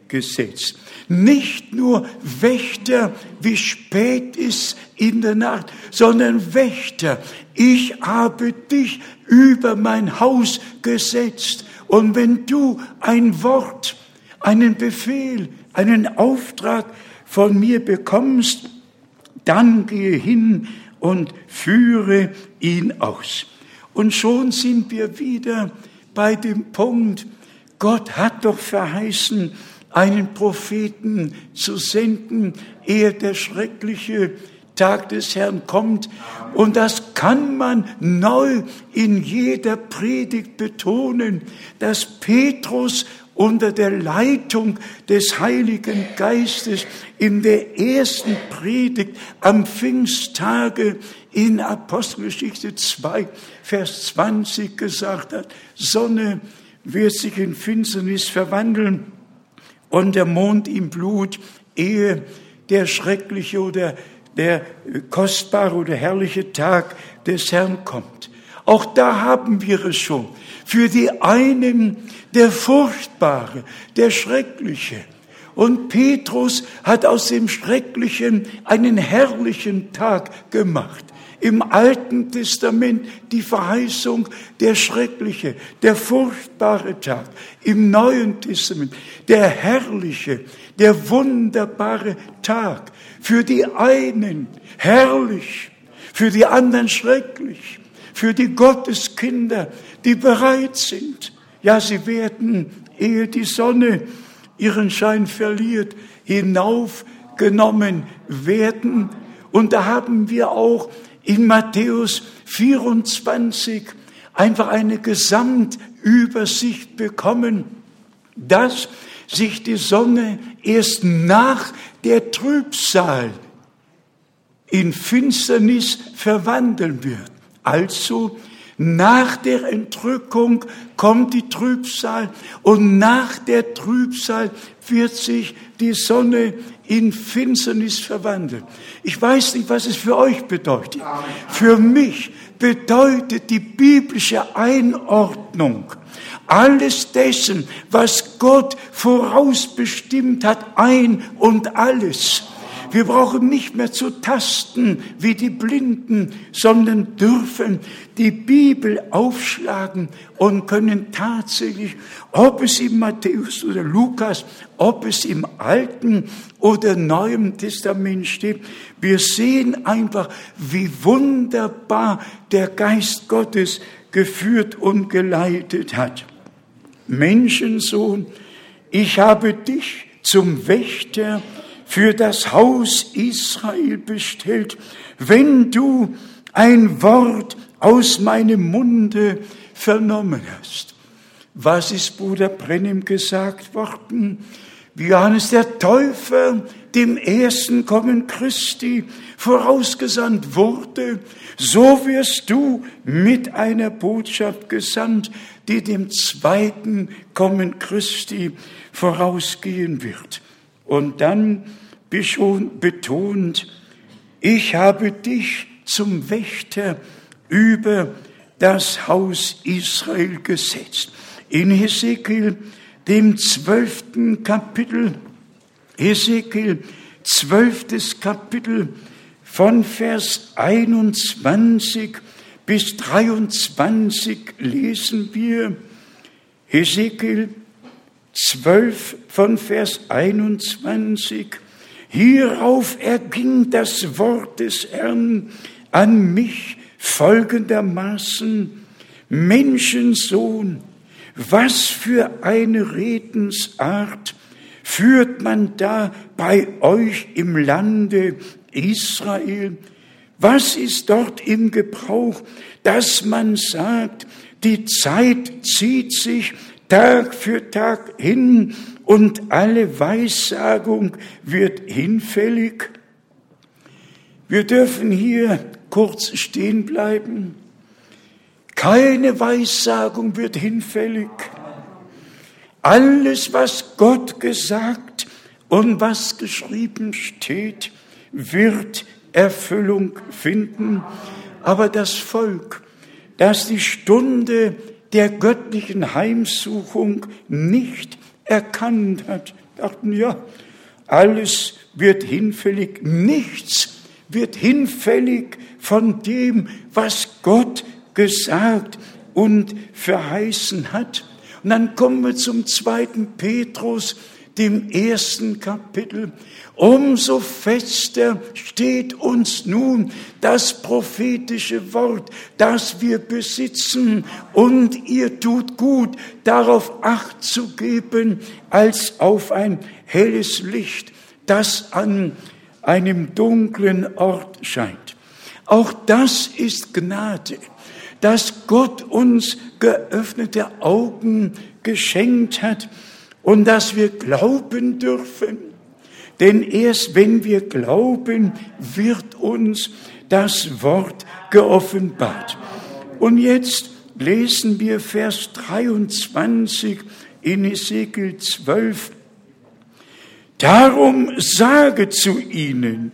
gesetzt. Nicht nur Wächter, wie spät ist in der Nacht, sondern Wächter. Ich habe dich über mein Haus gesetzt. Und wenn du ein Wort, einen Befehl, einen Auftrag von mir bekommst, dann gehe hin und führe ihn aus. Und schon sind wir wieder bei dem Punkt, Gott hat doch verheißen, einen Propheten zu senden, ehe der schreckliche Tag des Herrn kommt. Und das kann man neu in jeder Predigt betonen, dass Petrus unter der Leitung des Heiligen Geistes in der ersten Predigt am Pfingsttage in Apostelgeschichte 2, Vers 20 gesagt hat, Sonne wird sich in Finsternis verwandeln und der Mond in Blut, ehe der schreckliche oder der kostbare oder herrliche Tag des Herrn kommt. Auch da haben wir es schon. Für die einen der furchtbare, der schreckliche. Und Petrus hat aus dem Schrecklichen einen herrlichen Tag gemacht. Im Alten Testament die Verheißung der schreckliche, der furchtbare Tag. Im Neuen Testament der herrliche, der wunderbare Tag. Für die einen herrlich, für die anderen schrecklich. Für die Gotteskinder, die bereit sind. Ja, sie werden, ehe die Sonne ihren Schein verliert, hinaufgenommen werden. Und da haben wir auch in Matthäus 24 einfach eine Gesamtübersicht bekommen, dass sich die Sonne erst nach der Trübsal in Finsternis verwandeln wird. Also nach der Entrückung kommt die Trübsal und nach der Trübsal wird sich die Sonne in Finsternis verwandeln. Ich weiß nicht, was es für euch bedeutet. Für mich bedeutet die biblische Einordnung alles dessen, was Gott vorausbestimmt hat, ein und alles. Wir brauchen nicht mehr zu tasten wie die Blinden, sondern dürfen die Bibel aufschlagen und können tatsächlich, ob es im Matthäus oder Lukas, ob es im Alten oder Neuen Testament steht, wir sehen einfach, wie wunderbar der Geist Gottes geführt und geleitet hat. Menschensohn, ich habe dich zum Wächter für das Haus Israel bestellt, wenn du ein Wort aus meinem Munde vernommen hast. Was ist Bruder Brennim gesagt worden? Wie Johannes der Täufer dem ersten Kommen Christi vorausgesandt wurde, so wirst du mit einer Botschaft gesandt, die dem zweiten Kommen Christi vorausgehen wird. Und dann betont, ich habe dich zum Wächter über das Haus Israel gesetzt. In Hesekiel, dem 12. Kapitel, Hesekiel, 12. Kapitel, von Vers 21 bis 23 lesen wir, Hesekiel 12 von Vers 21. Hierauf erging das Wort des Herrn an mich folgendermaßen: Menschensohn, was für eine Redensart führt man da bei euch im Lande Israel? Was ist dort im Gebrauch, dass man sagt, die Zeit zieht sich Tag für Tag hin und alle Weissagung wird hinfällig? Wir dürfen hier kurz stehen bleiben. Keine Weissagung wird hinfällig. Alles, was Gott gesagt und was geschrieben steht, wird Erfüllung finden. Aber das Volk, das die Stunde der göttlichen Heimsuchung nicht erkannt hat, dachten, ja, alles wird hinfällig, nichts wird hinfällig von dem, was Gott gesagt und verheißen hat. Und dann kommen wir zum 2. Petrus, dem 1. Kapitel. Umso fester steht uns nun das prophetische Wort, das wir besitzen, und ihr tut gut, darauf Acht zu geben, als auf ein helles Licht, das an einem dunklen Ort scheint. Auch das ist Gnade, dass Gott uns geöffnete Augen geschenkt hat und dass wir glauben dürfen. Denn erst wenn wir glauben, wird uns das Wort geoffenbart. Und jetzt lesen wir Vers 23 in Hesekiel 12. Darum sage zu ihnen,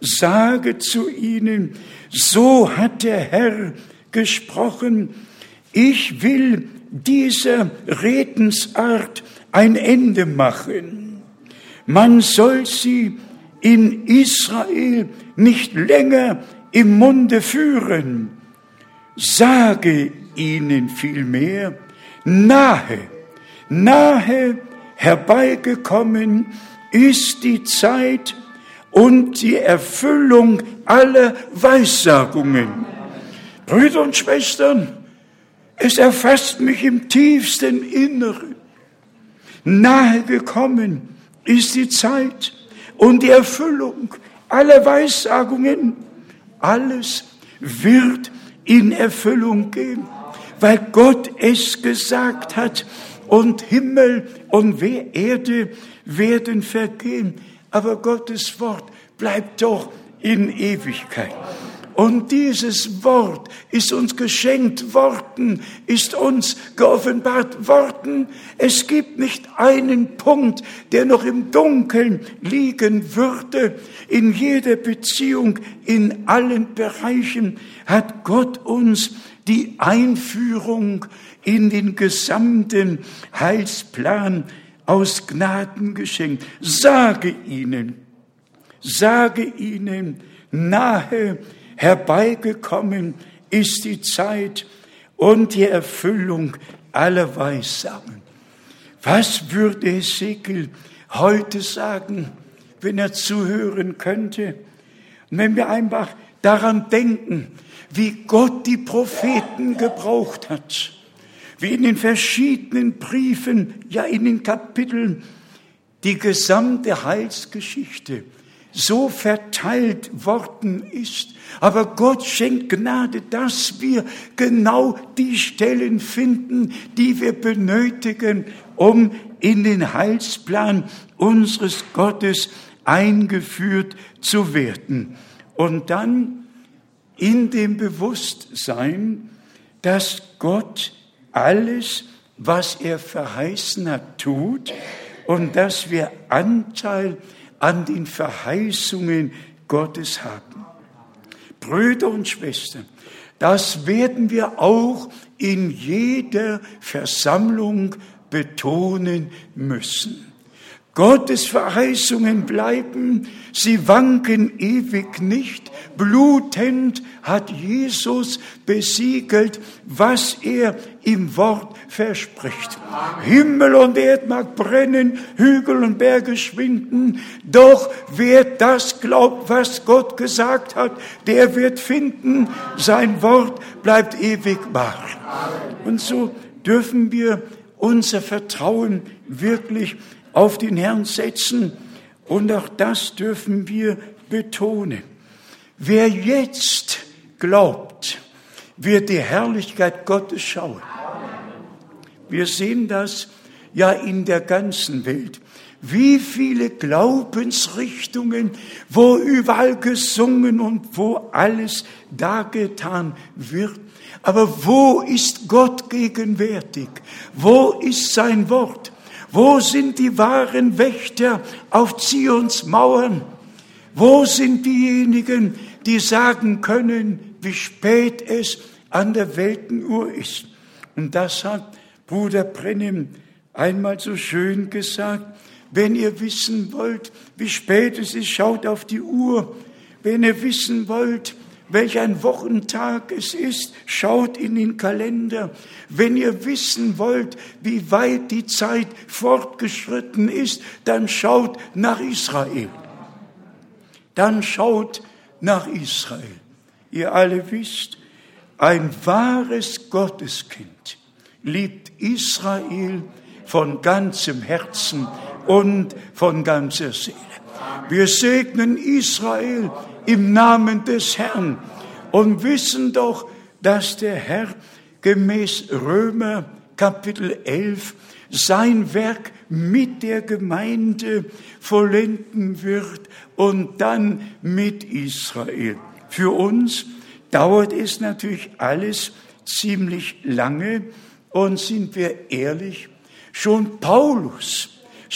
so hat der Herr gesprochen, ich will dieser Redensart ein Ende machen. Man soll sie in Israel nicht länger im Munde führen. Sage ihnen vielmehr, nahe herbeigekommen ist die Zeit und die Erfüllung aller Weissagungen. Brüder und Schwestern, es erfasst mich im tiefsten Inneren. Nahe gekommen ist die Zeit und die Erfüllung aller Weissagungen. Alles wird in Erfüllung gehen, weil Gott es gesagt hat. Und Himmel und Erde werden vergehen, aber Gottes Wort bleibt doch in Ewigkeit. Und dieses Wort ist uns geschenkt worden, ist uns geoffenbart worden. Es gibt nicht einen Punkt, der noch im Dunkeln liegen würde. In jeder Beziehung, in allen Bereichen hat Gott uns die Einführung in den gesamten Heilsplan aus Gnaden geschenkt. Sage ihnen, nahe herbeigekommen ist die Zeit und die Erfüllung aller Weissagen. Was würde Hesekiel heute sagen, wenn er zuhören könnte? Und wenn wir einfach daran denken, wie Gott die Propheten gebraucht hat, wie in den verschiedenen Briefen, ja in den Kapiteln, die gesamte Heilsgeschichte so verteilt worden ist. Aber Gott schenkt Gnade, dass wir genau die Stellen finden, die wir benötigen, um in den Heilsplan unseres Gottes eingeführt zu werden. Und dann in dem Bewusstsein, dass Gott alles, was er verheißen hat, tut und dass wir Anteil an den Verheißungen Gottes haben. Brüder und Schwestern, das werden wir auch in jeder Versammlung betonen müssen. Gottes Verheißungen bleiben, sie wanken ewig nicht. Blutend hat Jesus besiegelt, was er im Wort verspricht. Himmel und Erde mag brennen, Hügel und Berge schwinden, doch wer das glaubt, was Gott gesagt hat, der wird finden, sein Wort bleibt ewig wahr. Und so dürfen wir unser Vertrauen wirklich auf den Herrn setzen, und auch das dürfen wir betonen. Wer jetzt glaubt, wird die Herrlichkeit Gottes schauen. Wir sehen das ja in der ganzen Welt. Wie viele Glaubensrichtungen, wo überall gesungen und wo alles dargetan wird. Aber wo ist Gott gegenwärtig? Wo ist sein Wort? Wo sind die wahren Wächter auf Zions Mauern? Wo sind diejenigen, die sagen können, wie spät es an der Weltenuhr ist? Und das hat Bruder Brennim einmal so schön gesagt: Wenn ihr wissen wollt, wie spät es ist, schaut auf die Uhr. Wenn ihr wissen wollt, welch ein Wochentag es ist, schaut in den Kalender. Wenn ihr wissen wollt, wie weit die Zeit fortgeschritten ist, dann schaut nach Israel. Dann schaut nach Israel. Ihr alle wisst, ein wahres Gotteskind liebt Israel von ganzem Herzen und von ganzer Seele. Wir segnen Israel im Namen des Herrn und wissen doch, dass der Herr gemäß Römer Kapitel 11 sein Werk mit der Gemeinde vollenden wird und dann mit Israel. Für uns dauert es natürlich alles ziemlich lange und sind wir ehrlich, schon Paulus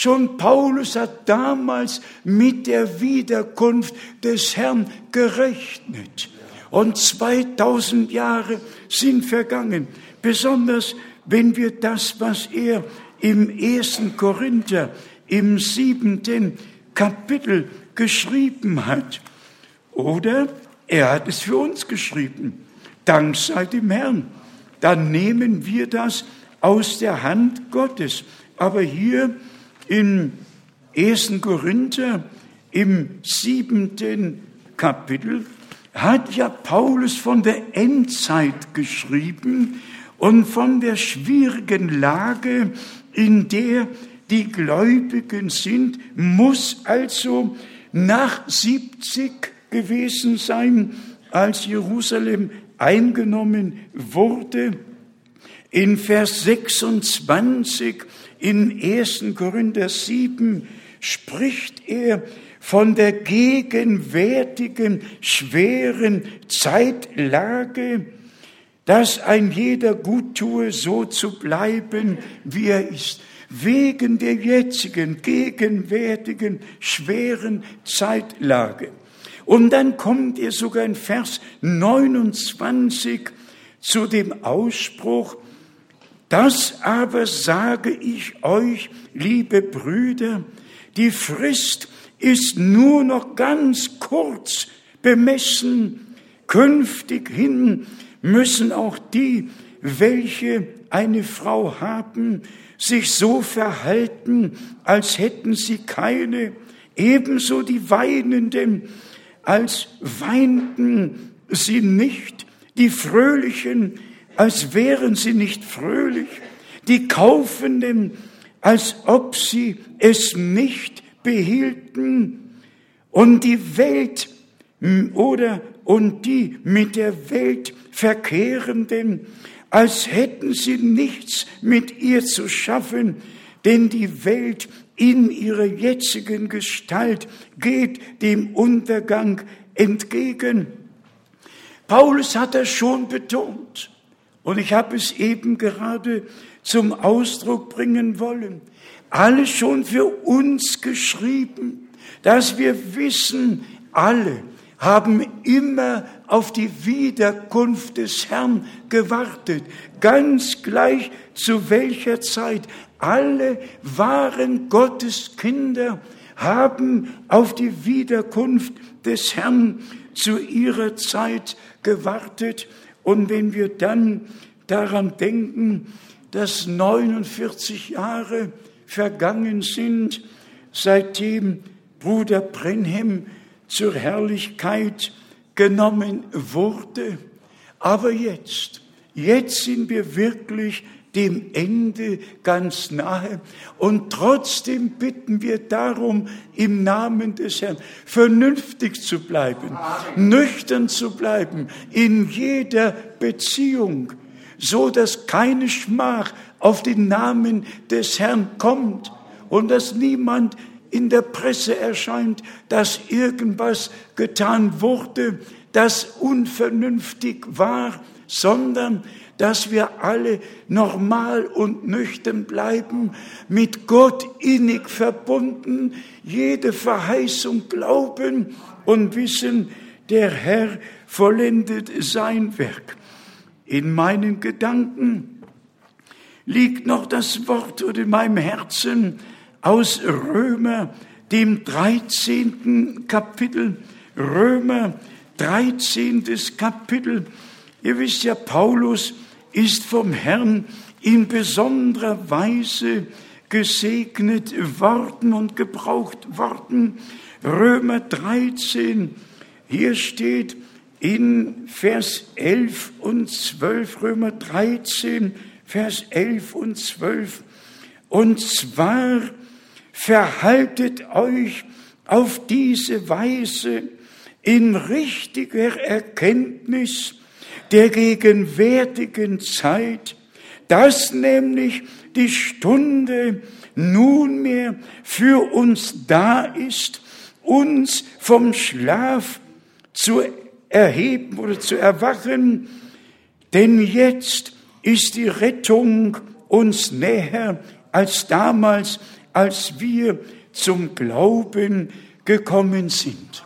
hat damals mit der Wiederkunft des Herrn gerechnet. Und 2000 Jahre sind vergangen. Besonders wenn wir das, was er im 1. Korinther, im 7. Kapitel geschrieben hat. Oder er hat es für uns geschrieben. Dank sei dem Herrn. Dann nehmen wir das aus der Hand Gottes. Aber hier im 1. Korinther, im 7. Kapitel, hat ja Paulus von der Endzeit geschrieben und von der schwierigen Lage, in der die Gläubigen sind, muss also nach 70 gewesen sein, als Jerusalem eingenommen wurde. In Vers 26 in 1. Korinther 7 spricht er von der gegenwärtigen schweren Zeitlage, dass ein jeder gut tue, so zu bleiben, wie er ist. Wegen der jetzigen, gegenwärtigen, schweren Zeitlage. Und dann kommt er sogar in Vers 29 zu dem Ausspruch: Das aber sage ich euch, liebe Brüder, die Frist ist nur noch ganz kurz bemessen. Künftig hin müssen auch die, welche eine Frau haben, sich so verhalten, als hätten sie keine. Ebenso die Weinenden, als weinten sie nicht. Die Fröhlichen, als wären sie nicht fröhlich. Die Kaufenden, als ob sie es nicht behielten. Und die Welt und die mit der Welt Verkehrenden, als hätten sie nichts mit ihr zu schaffen, denn die Welt in ihrer jetzigen Gestalt geht dem Untergang entgegen. Paulus hat das schon betont und ich habe es eben gerade zum Ausdruck bringen wollen. Alles schon für uns geschrieben, dass wir wissen, alle haben immer auf die Wiederkunft des Herrn gewartet, ganz gleich zu welcher Zeit. Alle wahren Gottes Kinder haben auf die Wiederkunft des Herrn zu ihrer Zeit gewartet. Und wenn wir dann daran denken, dass 49 Jahre vergangen sind, seitdem Bruder Brenhem zur Herrlichkeit genommen wurde. Aber jetzt sind wir wirklich dem Ende ganz nahe. Und trotzdem bitten wir darum, im Namen des Herrn vernünftig zu bleiben, nüchtern zu bleiben, in jeder Beziehung, so dass keine Schmach auf den Namen des Herrn kommt und dass niemand in der Presse erscheint, dass irgendwas getan wurde, das unvernünftig war, sondern dass wir alle normal und nüchtern bleiben, mit Gott innig verbunden, jede Verheißung glauben und wissen, der Herr vollendet sein Werk. In meinen Gedanken liegt noch das Wort oder in meinem Herzen aus Römer, dem 13. Kapitel. Römer, 13. Kapitel. Ihr wisst ja, Paulus ist vom Herrn in besonderer Weise gesegnet worden und gebraucht worden. Römer 13, hier steht in Vers 11 und 12, Römer 13, Vers 11 und 12. Und zwar verhaltet euch auf diese Weise in richtiger Erkenntnis der gegenwärtigen Zeit, dass nämlich die Stunde nunmehr für uns da ist, uns vom Schlaf zu erheben oder zu erwachen, denn jetzt ist die Rettung uns näher als damals, als wir zum Glauben gekommen sind.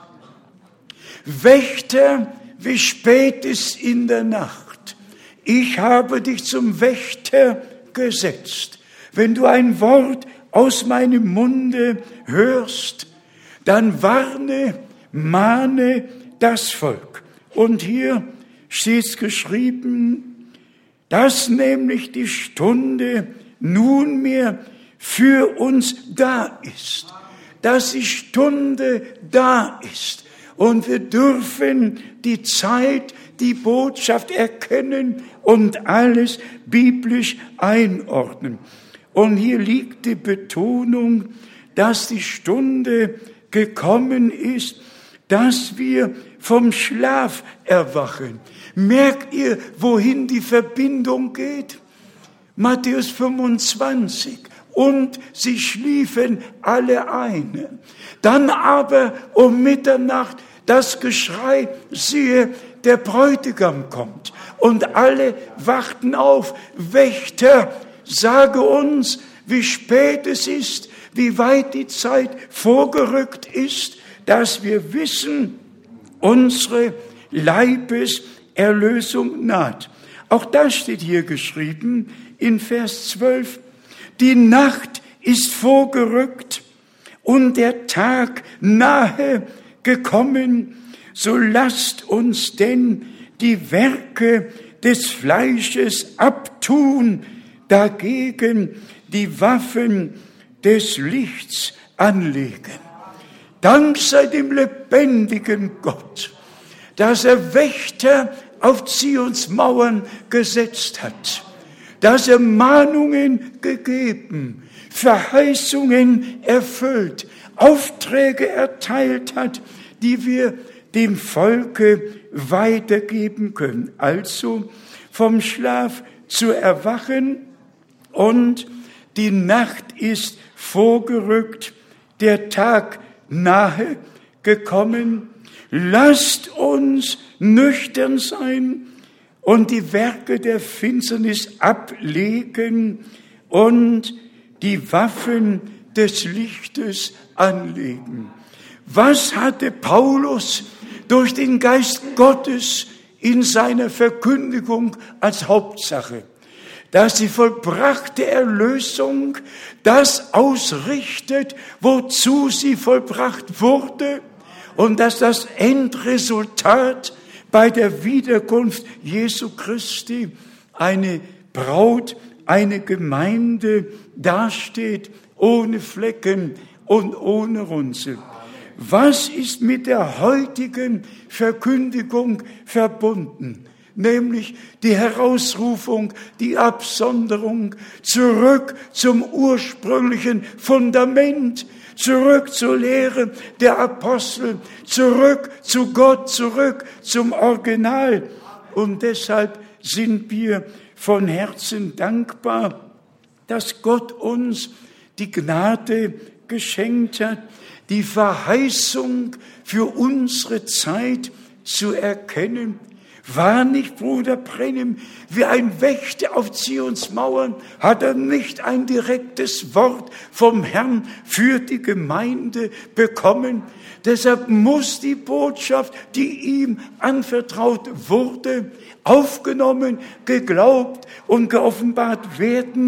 Wächter, wie spät ist in der Nacht? Ich habe dich zum Wächter gesetzt. Wenn du ein Wort aus meinem Munde hörst, dann warne, mahne das Volk. Und hier steht geschrieben, dass nämlich die Stunde nunmehr für uns da ist. Dass die Stunde da ist. Und wir dürfen die Zeit, die Botschaft erkennen und alles biblisch einordnen. Und hier liegt die Betonung, dass die Stunde gekommen ist, dass wir vom Schlaf erwachen. Merkt ihr, wohin die Verbindung geht? Matthäus 25. Und sie schliefen alle ein. Dann aber um Mitternacht das Geschrei, siehe, der Bräutigam kommt. Und alle wachten auf. Wächter, sage uns, wie spät es ist, wie weit die Zeit vorgerückt ist, dass wir wissen, unsere Leibeserlösung naht. Auch das steht hier geschrieben in Vers 12. Die Nacht ist vorgerückt und der Tag nahe gekommen. So lasst uns denn die Werke des Fleisches abtun, dagegen die Waffen des Lichts anlegen. Dank sei dem lebendigen Gott, dass er Wächter auf Zions Mauern gesetzt hat, dass er Mahnungen gegeben, Verheißungen erfüllt, Aufträge erteilt hat, die wir dem Volke weitergeben können. Also vom Schlaf zu erwachen und die Nacht ist vorgerückt, der Tag nahe gekommen. Lasst uns nüchtern sein und die Werke der Finsternis ablegen und die Waffen des Lichtes anlegen. Was hatte Paulus durch den Geist Gottes in seiner Verkündigung als Hauptsache? Dass die vollbrachte Erlösung das ausrichtet, wozu sie vollbracht wurde, und dass das Endresultat bei der Wiederkunft Jesu Christi eine Braut, eine Gemeinde dasteht, ohne Flecken und ohne Runzel. Was ist mit der heutigen Verkündigung verbunden? Nämlich die Herausrufung, die Absonderung, zurück zum ursprünglichen Fundament, zurück zur Lehre der Apostel, zurück zu Gott, zurück zum Original. Und deshalb sind wir von Herzen dankbar, dass Gott uns die Gnade geschenkt hat, die Verheißung für unsere Zeit zu erkennen. War nicht Bruder Brennim wie ein Wächter auf Zions Mauern? Hat er nicht ein direktes Wort vom Herrn für die Gemeinde bekommen? Deshalb muss die Botschaft, die ihm anvertraut wurde, aufgenommen, geglaubt und geoffenbart werden.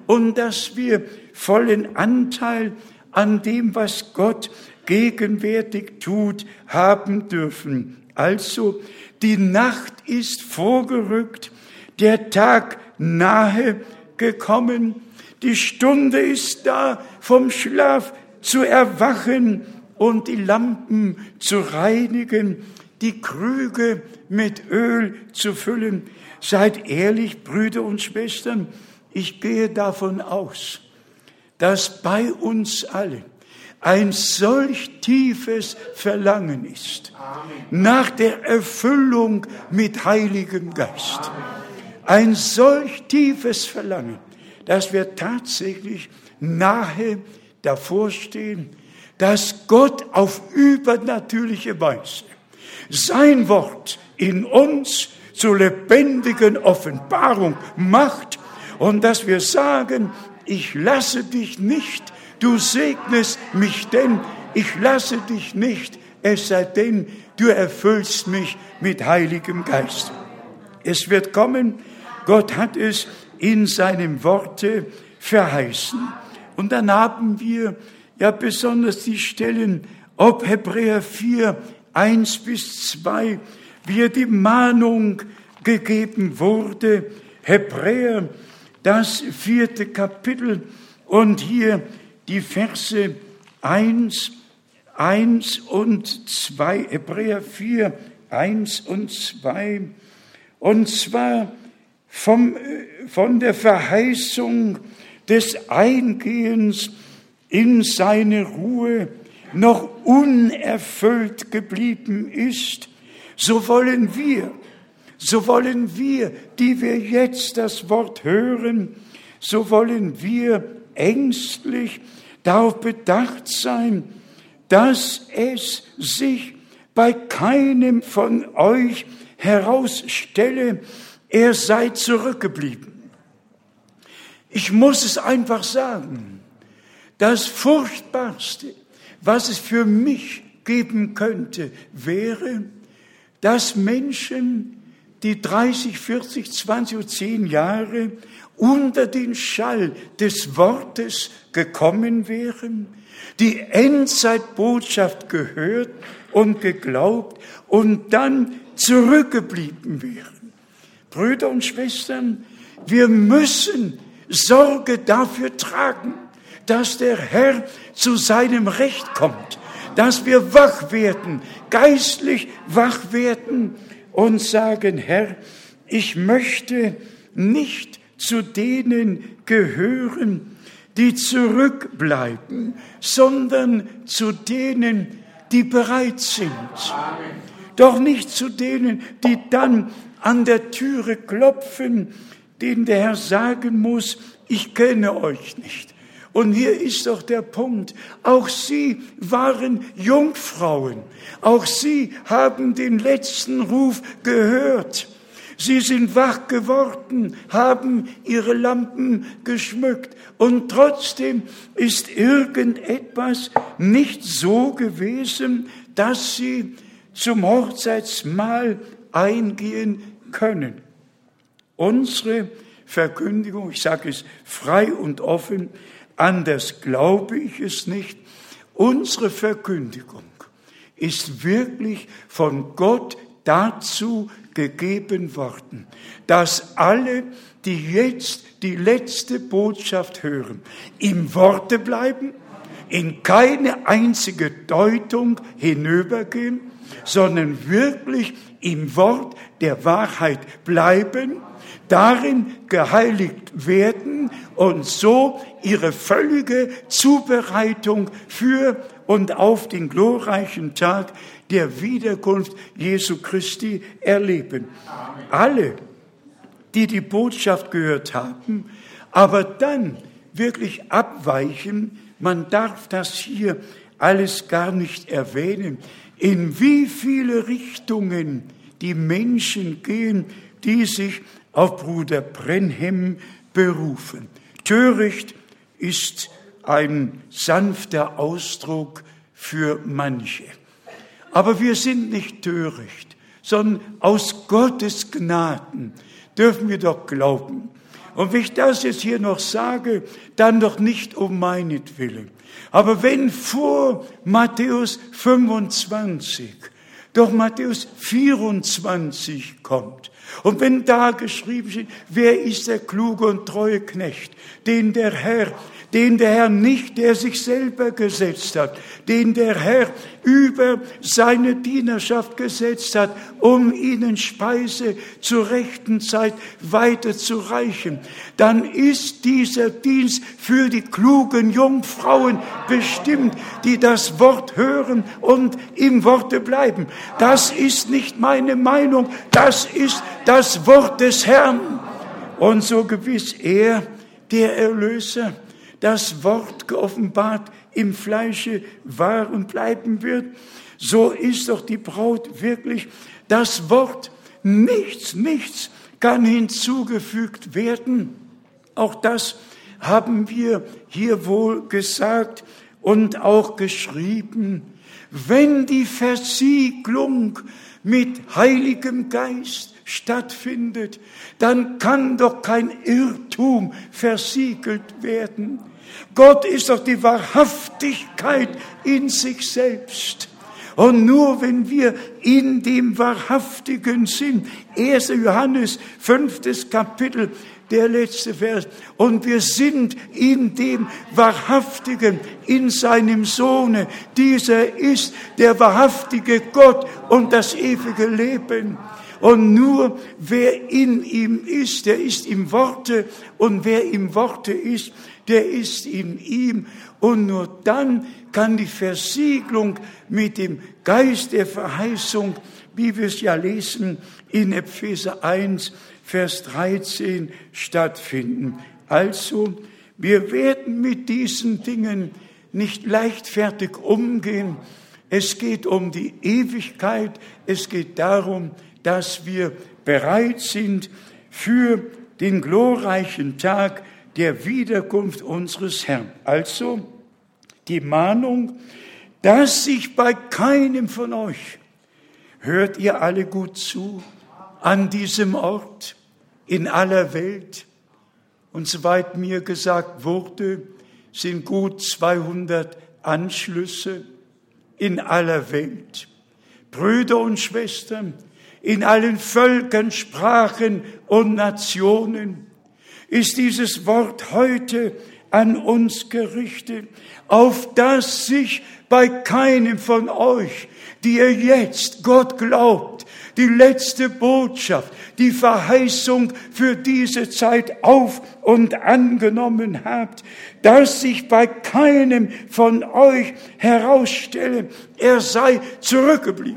und dass wir vollen Anteil an dem, was Gott gegenwärtig tut, haben dürfen. Also, die Nacht ist vorgerückt, der Tag nahe gekommen, die Stunde ist da, vom Schlaf zu erwachen und die Lampen zu reinigen, die Krüge mit Öl zu füllen. Seid ehrlich, Brüder und Schwestern, ich gehe davon aus, dass bei uns allen ein solch tiefes Verlangen ist nach der Erfüllung mit Heiligem Geist. Ein solch tiefes Verlangen, dass wir tatsächlich nahe davor stehen, dass Gott auf übernatürliche Weise sein Wort in uns zur lebendigen Offenbarung macht und dass wir sagen, ich lasse dich nicht, du segnest mich denn, ich lasse dich nicht, es sei denn, du erfüllst mich mit Heiligem Geist. Es wird kommen, Gott hat es in seinem Worte verheißen. Und dann haben wir ja besonders die Stellen, ob Hebräer 4, 1 bis 2, wie die Mahnung gegeben wurde, Hebräer, das 4. Kapitel, und hier die Verse 1 und 2, Hebräer 4, 1 und 2, und zwar von der Verheißung des Eingehens in seine Ruhe noch unerfüllt geblieben ist, so wollen wir, die wir jetzt das Wort hören, so wollen wir ängstlich darauf bedacht sein, dass es sich bei keinem von euch herausstelle, er sei zurückgeblieben. Ich muss es einfach sagen, das Furchtbarste, was es für mich geben könnte, wäre, dass Menschen, die 30, 40, 20 oder 10 Jahre unter den Schall des Wortes gekommen wären, die Endzeitbotschaft gehört und geglaubt und dann zurückgeblieben wären. Brüder und Schwestern, wir müssen Sorge dafür tragen, dass der Herr zu seinem Recht kommt, dass wir wach werden, geistlich wach werden und sagen, Herr, ich möchte nicht zu denen gehören, die zurückbleiben, sondern zu denen, die bereit sind. Amen. Doch nicht zu denen, die dann an der Türe klopfen, denen der Herr sagen muss, ich kenne euch nicht. Und hier ist doch der Punkt, auch sie waren Jungfrauen, auch sie haben den letzten Ruf gehört. Sie sind wach geworden, haben ihre Lampen geschmückt und trotzdem ist irgendetwas nicht so gewesen, dass sie zum Hochzeitsmahl eingehen können. Unsere Verkündigung, ich sage es frei und offen, anders glaube ich es nicht, unsere Verkündigung ist wirklich von Gott dazu gegeben worden, dass alle, die jetzt die letzte Botschaft hören, im Worte bleiben, in keine einzige Deutung hinübergehen, sondern wirklich im Wort der Wahrheit bleiben, darin geheiligt werden und so ihre völlige Zubereitung für und auf den glorreichen Tag der Wiederkunft Jesu Christi erleben. Amen. Alle, die die Botschaft gehört haben, aber dann wirklich abweichen, man darf das hier alles gar nicht erwähnen, in wie viele Richtungen die Menschen gehen, die sich auf Bruder Brenhem berufen. Töricht ist ein sanfter Ausdruck für manche. Aber wir sind nicht töricht, sondern aus Gottes Gnaden dürfen wir doch glauben. Und wenn ich das jetzt hier noch sage, dann doch nicht um meinetwillen. Aber wenn vor Matthäus 25 doch Matthäus 24 kommt, und wenn da geschrieben steht, wer ist der kluge und treue Knecht, den der Herr nicht, der sich selber gesetzt hat, den der Herr über seine Dienerschaft gesetzt hat, um ihnen Speise zur rechten Zeit weiterzureichen, dann ist dieser Dienst für die klugen Jungfrauen bestimmt, die das Wort hören und im Worte bleiben. Das ist nicht meine Meinung, das ist das Wort des Herrn. Und so gewiss er, der Erlöser, das Wort geoffenbart im Fleische war und bleiben wird, so ist doch die Braut wirklich das Wort. Nichts kann hinzugefügt werden. Auch das haben wir hier wohl gesagt und auch geschrieben. Wenn die Versiegelung mit Heiligem Geist stattfindet, dann kann doch kein Irrtum versiegelt werden. Gott ist doch die Wahrhaftigkeit in sich selbst. Und nur wenn wir in dem Wahrhaftigen sind, 1. Johannes, 5. Kapitel, der letzte Vers, und wir sind in dem Wahrhaftigen, in seinem Sohne. Dieser ist der wahrhaftige Gott und das ewige Leben. Und nur wer in ihm ist, der ist im Worte, und wer im Worte ist, der ist in ihm. Und nur dann kann die Versiegelung mit dem Geist der Verheißung, wie wir es ja lesen in Epheser 1, Vers 13, stattfinden. Also, wir werden mit diesen Dingen nicht leichtfertig umgehen. Es geht um die Ewigkeit. Es geht darum, dass wir bereit sind für den glorreichen Tag der Wiederkunft unseres Herrn. Also die Mahnung, dass sich bei keinem von euch, hört ihr alle gut zu, an diesem Ort, in aller Welt, und soweit mir gesagt wurde, sind gut 200 Anschlüsse in aller Welt. Brüder und Schwestern, in allen Völkern, Sprachen und Nationen ist dieses Wort heute an uns gerichtet, auf dass sich bei keinem von euch, die ihr jetzt Gott glaubt, die letzte Botschaft, die Verheißung für diese Zeit auf und angenommen habt, dass sich bei keinem von euch herausstelle, er sei zurückgeblieben.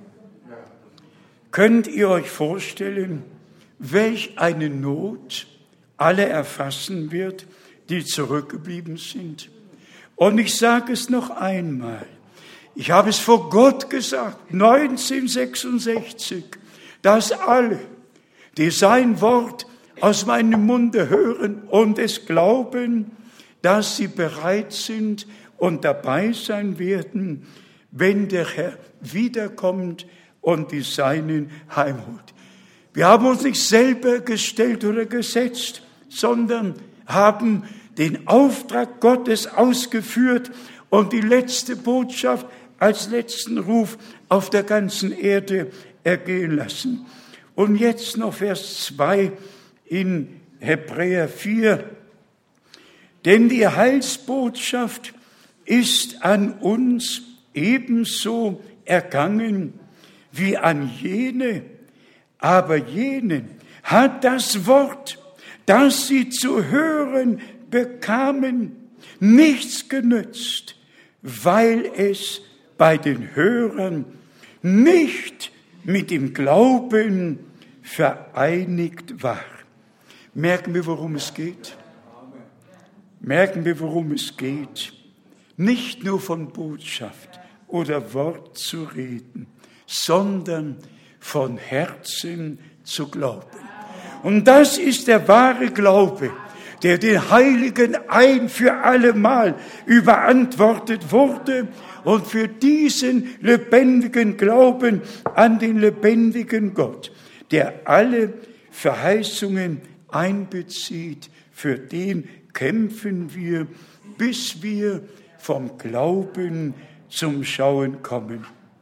Könnt ihr euch vorstellen, welch eine Not alle erfassen wird, die zurückgeblieben sind? Und ich sage es noch einmal. Ich habe es vor Gott gesagt, 1966, dass alle, die sein Wort aus meinem Munde hören und es glauben, dass sie bereit sind und dabei sein werden, wenn der Herr wiederkommt und die Seinen heimholt. Wir haben uns nicht selber gestellt oder gesetzt, sondern haben den Auftrag Gottes ausgeführt und die letzte Botschaft als letzten Ruf auf der ganzen Erde ergehen lassen. Und jetzt noch Vers 2 in Hebräer 4. Denn die Heilsbotschaft ist an uns ebenso ergangen wie an jene, aber jenen hat das Wort, das sie zu hören bekamen, nichts genützt, weil es bei den Hörern nicht mit dem Glauben vereinigt war. Merken wir, worum es geht? Merken wir, worum es geht? Nicht nur von Botschaft oder Wort zu reden, sondern von Herzen zu glauben. Und das ist der wahre Glaube, der den Heiligen ein für allemal überantwortet wurde und für diesen lebendigen Glauben an den lebendigen Gott, der alle Verheißungen einbezieht, für den kämpfen wir, bis wir vom Glauben zum Schauen kommen.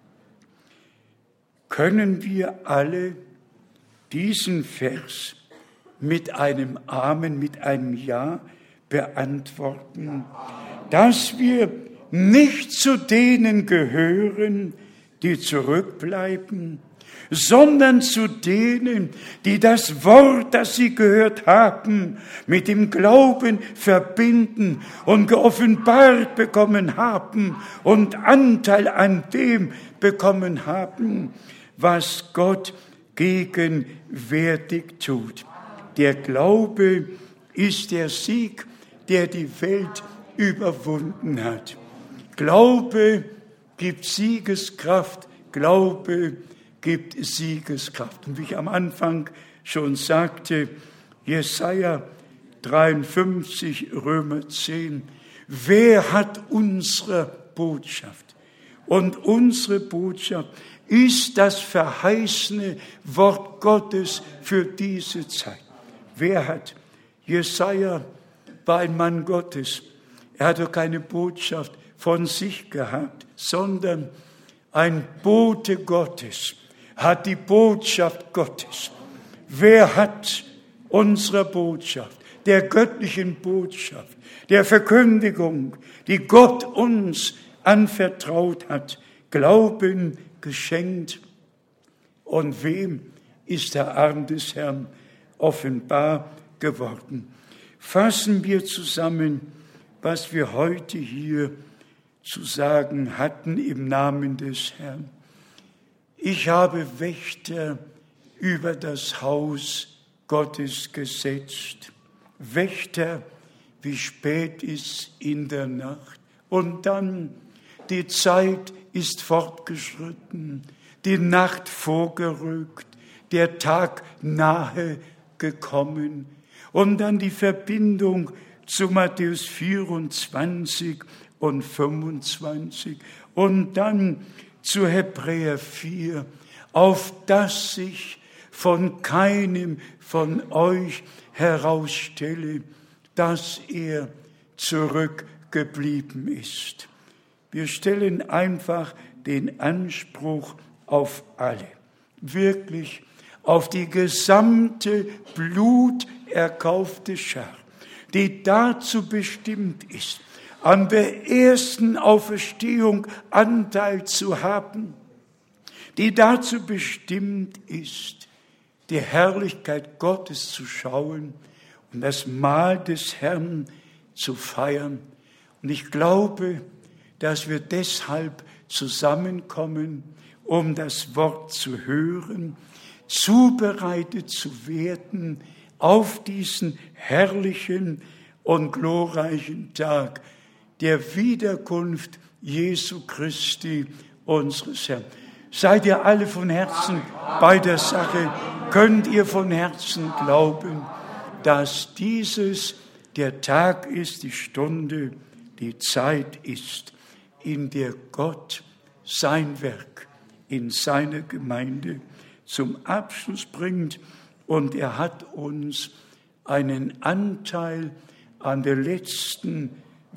Können wir alle diesen Vers mit einem Amen, mit einem Ja beantworten, dass wir nicht zu denen gehören, die zurückbleiben, sondern zu denen, die das Wort, das sie gehört haben, mit dem Glauben verbinden und geoffenbart bekommen haben und Anteil an dem bekommen haben, was Gott gegenwärtig tut. Der Glaube ist der Sieg, der die Welt überwunden hat. Glaube gibt Siegeskraft, Glaube gibt Siegeskraft. Und wie ich am Anfang schon sagte, Jesaja 53, Römer 10, wer hat unsere Botschaft? Und unsere Botschaft ist das verheißene Wort Gottes für diese Zeit. Wer hat? Jesaja war ein Mann Gottes. Er hatte keine Botschaft von sich gehabt, sondern ein Bote Gottes hat die Botschaft Gottes. Wer hat unsere Botschaft, der göttlichen Botschaft, der Verkündigung, die Gott uns anvertraut hat, Glauben geschenkt? Und wem ist der Arm des Herrn offenbar geworden? Fassen wir zusammen, was wir heute hier zu sagen hatten im Namen des Herrn. Ich habe Wächter über das Haus Gottes gesetzt. Wächter, wie spät ist in der Nacht. Und dann, die Zeit ist fortgeschritten, die Nacht vorgerückt, der Tag nahe gekommen. Und dann die Verbindung zu Matthäus 24 und 25 und dann zu Hebräer 4, auf dass sich von keinem von euch herausstelle, dass er zurückgeblieben ist. Wir stellen einfach den Anspruch auf alle, wirklich auf die gesamte bluterkaufte Schar, die dazu bestimmt ist, an der ersten Auferstehung Anteil zu haben, die dazu bestimmt ist, die Herrlichkeit Gottes zu schauen und das Mahl des Herrn zu feiern. Und ich glaube, dass wir deshalb zusammenkommen, um das Wort zu hören, zubereitet zu werden auf diesen herrlichen und glorreichen Tag der Wiederkunft Jesu Christi, unseres Herrn. Seid ihr alle von Herzen bei der Sache? Könnt ihr von Herzen glauben, dass dieses der Tag ist, die Stunde, die Zeit ist, in der Gott sein Werk in seiner Gemeinde zum Abschluss bringt, und er hat uns einen Anteil an der letzten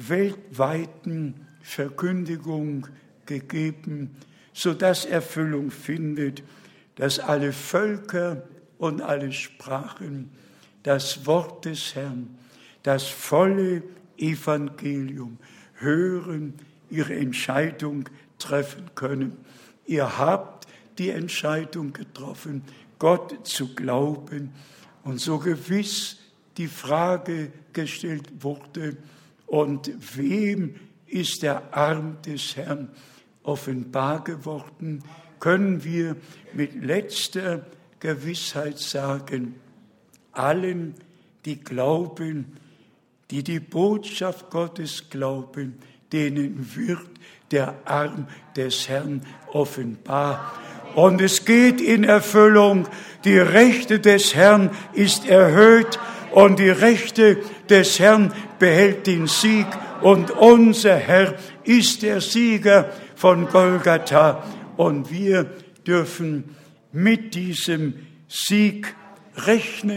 weltweiten Verkündigung gegeben, sodass Erfüllung findet, dass alle Völker und alle Sprachen das Wort des Herrn, das volle Evangelium hören, ihre Entscheidung treffen können. Ihr habt die Entscheidung getroffen, Gott zu glauben, und so gewiss die Frage gestellt wurde, und wem ist der Arm des Herrn offenbar geworden, können wir mit letzter Gewissheit sagen, allen, die glauben, die die Botschaft Gottes glauben, denen wird der Arm des Herrn offenbar. Und es geht in Erfüllung, die Rechte des Herrn ist erhöht und die Rechte des Herrn behält den Sieg, und unser Herr ist der Sieger von Golgatha, und wir dürfen mit diesem Sieg rechnen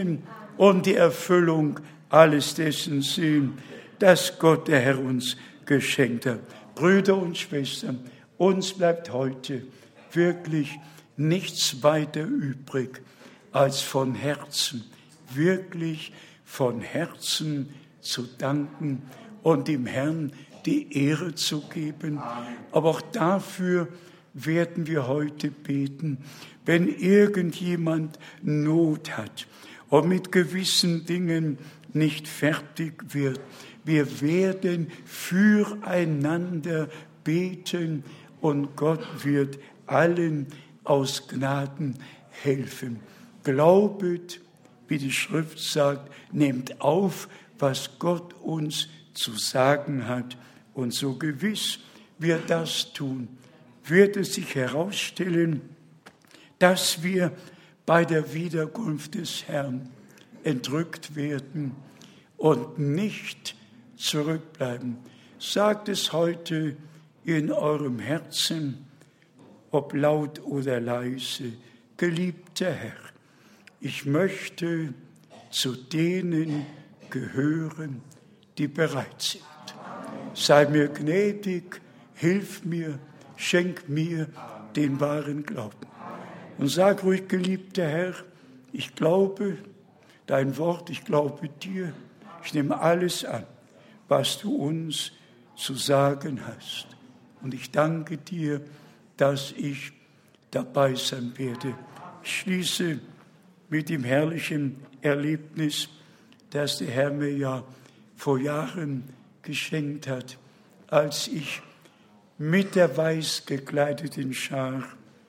und die Erfüllung alles dessen sehen, das Gott, der Herr, uns geschenkt hat. Brüder und Schwestern, uns bleibt heute wirklich nichts weiter übrig, als von Herzen, wirklich von Herzen zu danken und dem Herrn die Ehre zu geben. Aber auch dafür werden wir heute beten, wenn irgendjemand Not hat und mit gewissen Dingen nicht fertig wird. Wir werden füreinander beten und Gott wird allen aus Gnaden helfen. Glaubet, wie die Schrift sagt, nehmt auf, was Gott uns zu sagen hat. Und so gewiss wir das tun, wird es sich herausstellen, dass wir bei der Wiederkunft des Herrn entrückt werden und nicht zurückbleiben. Sagt es heute in eurem Herzen, ob laut oder leise, geliebter Herr, ich möchte zu denen gehören, die bereit sind. Sei mir gnädig, hilf mir, schenk mir den wahren Glauben. Und sag ruhig, geliebter Herr, ich glaube dein Wort, ich glaube dir, ich nehme alles an, was du uns zu sagen hast. Und ich danke dir, dass ich dabei sein werde. Ich schließe mit dem herrlichen Erlebnis, das der Herr mir ja vor Jahren geschenkt hat, als ich mit der weiß gekleideten Schar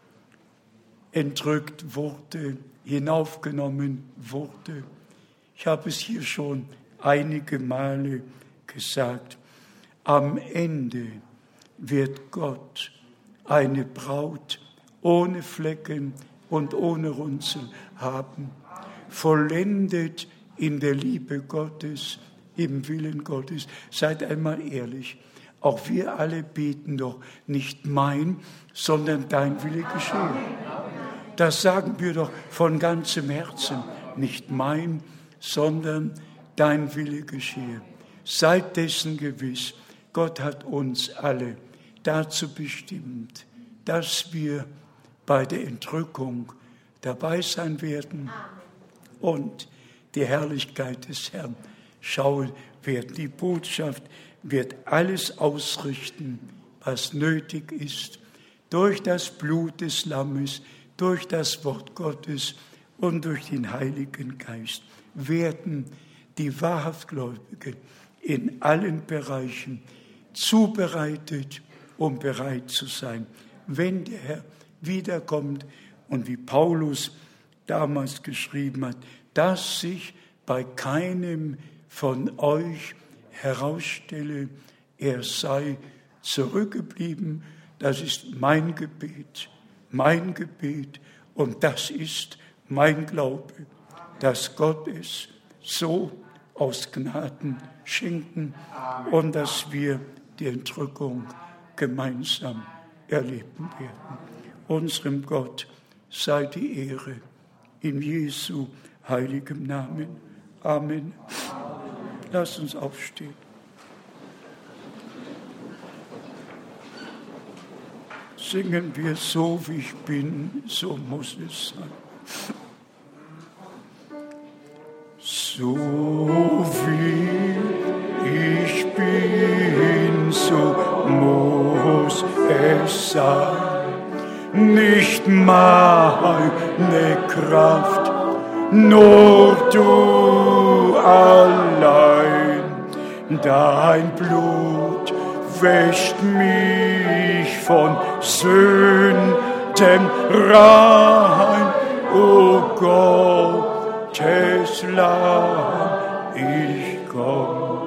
entrückt wurde, hinaufgenommen wurde. Ich habe es hier schon einige Male gesagt. Am Ende wird Gott eine Braut ohne Flecken und ohne Runzel haben, vollendet in der Liebe Gottes, im Willen Gottes. Seid einmal ehrlich, auch wir alle beten doch nicht mein, sondern dein Wille geschehe. Das sagen wir doch von ganzem Herzen, nicht mein, sondern dein Wille geschehe. Seid dessen gewiss, Gott hat uns alle dazu bestimmt, dass wir bei der Entrückung dabei sein werden und die Herrlichkeit des Herrn schauen werden. Die Botschaft wird alles ausrichten, was nötig ist, durch das Blut des Lammes, durch das Wort Gottes und durch den Heiligen Geist werden die Wahrhaftgläubigen in allen Bereichen zubereitet, um bereit zu sein, wenn der Herr wiederkommt und wie Paulus damals geschrieben hat, dass sich bei keinem von euch herausstelle, er sei zurückgeblieben. Das ist mein Gebet und das ist mein Glaube, dass Gott es so aus Gnaden schenken und dass wir die Entrückung gemeinsam erleben werden. Unserem Gott sei die Ehre in Jesu heiligem Namen. Amen. Lasst uns aufstehen. Singen wir so, wie ich bin, so muss es sein. So wie ich bin, so muss es sein. Nicht meine Kraft, nur du allein. Dein Blut wäscht mich von Sünden rein, o Gottes Lamm, ich komm.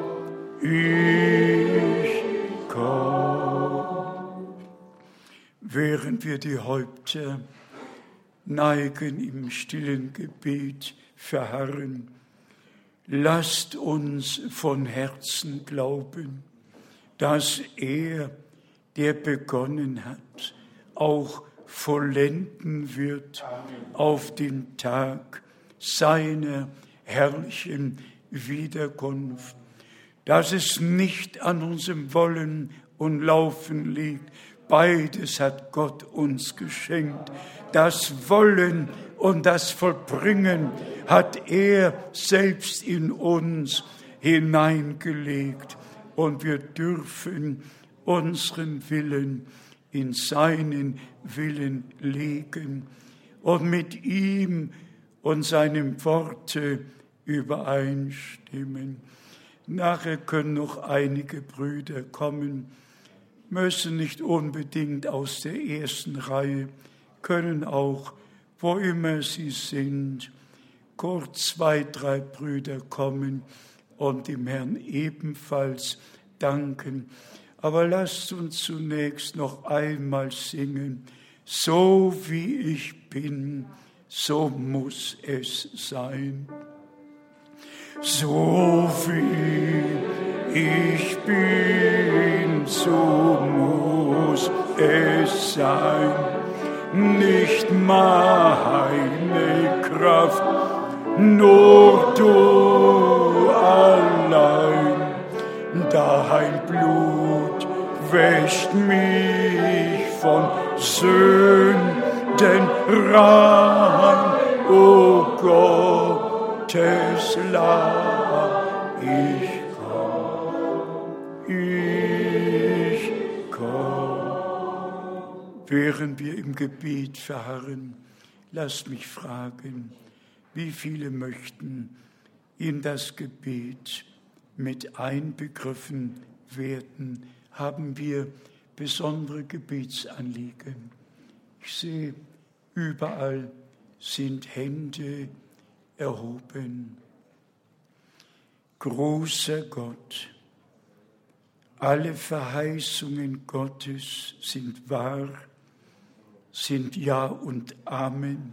Während wir die Häupter neigen, im stillen Gebet verharren, lasst uns von Herzen glauben, dass er, der begonnen hat, auch vollenden wird auf den Tag seiner herrlichen Wiederkunft. Dass es nicht an unserem Wollen und Laufen liegt, beides hat Gott uns geschenkt. Das Wollen und das Vollbringen hat er selbst in uns hineingelegt. Und wir dürfen unseren Willen in seinen Willen legen und mit ihm und seinem Worte übereinstimmen. Nachher können noch einige Brüder kommen, müssen nicht unbedingt aus der ersten Reihe, können auch, wo immer sie sind, kurz 2, 3 Brüder kommen und dem Herrn ebenfalls danken. Aber lasst uns zunächst noch einmal singen, so wie ich bin, so muss es sein. So wie ich bin, so muss es sein. Nicht meine Kraft, nur du allein. Dein Blut wäscht mich von Sünden rein, o Gottes Lamm, ich komm. Während wir im Gebet verharren, lasst mich fragen, wie viele möchten in das Gebet mit einbegriffen werden? Haben wir besondere Gebetsanliegen? Ich sehe, überall sind Hände erhoben. Großer Gott, alle Verheißungen Gottes sind wahr, sind Ja und Amen.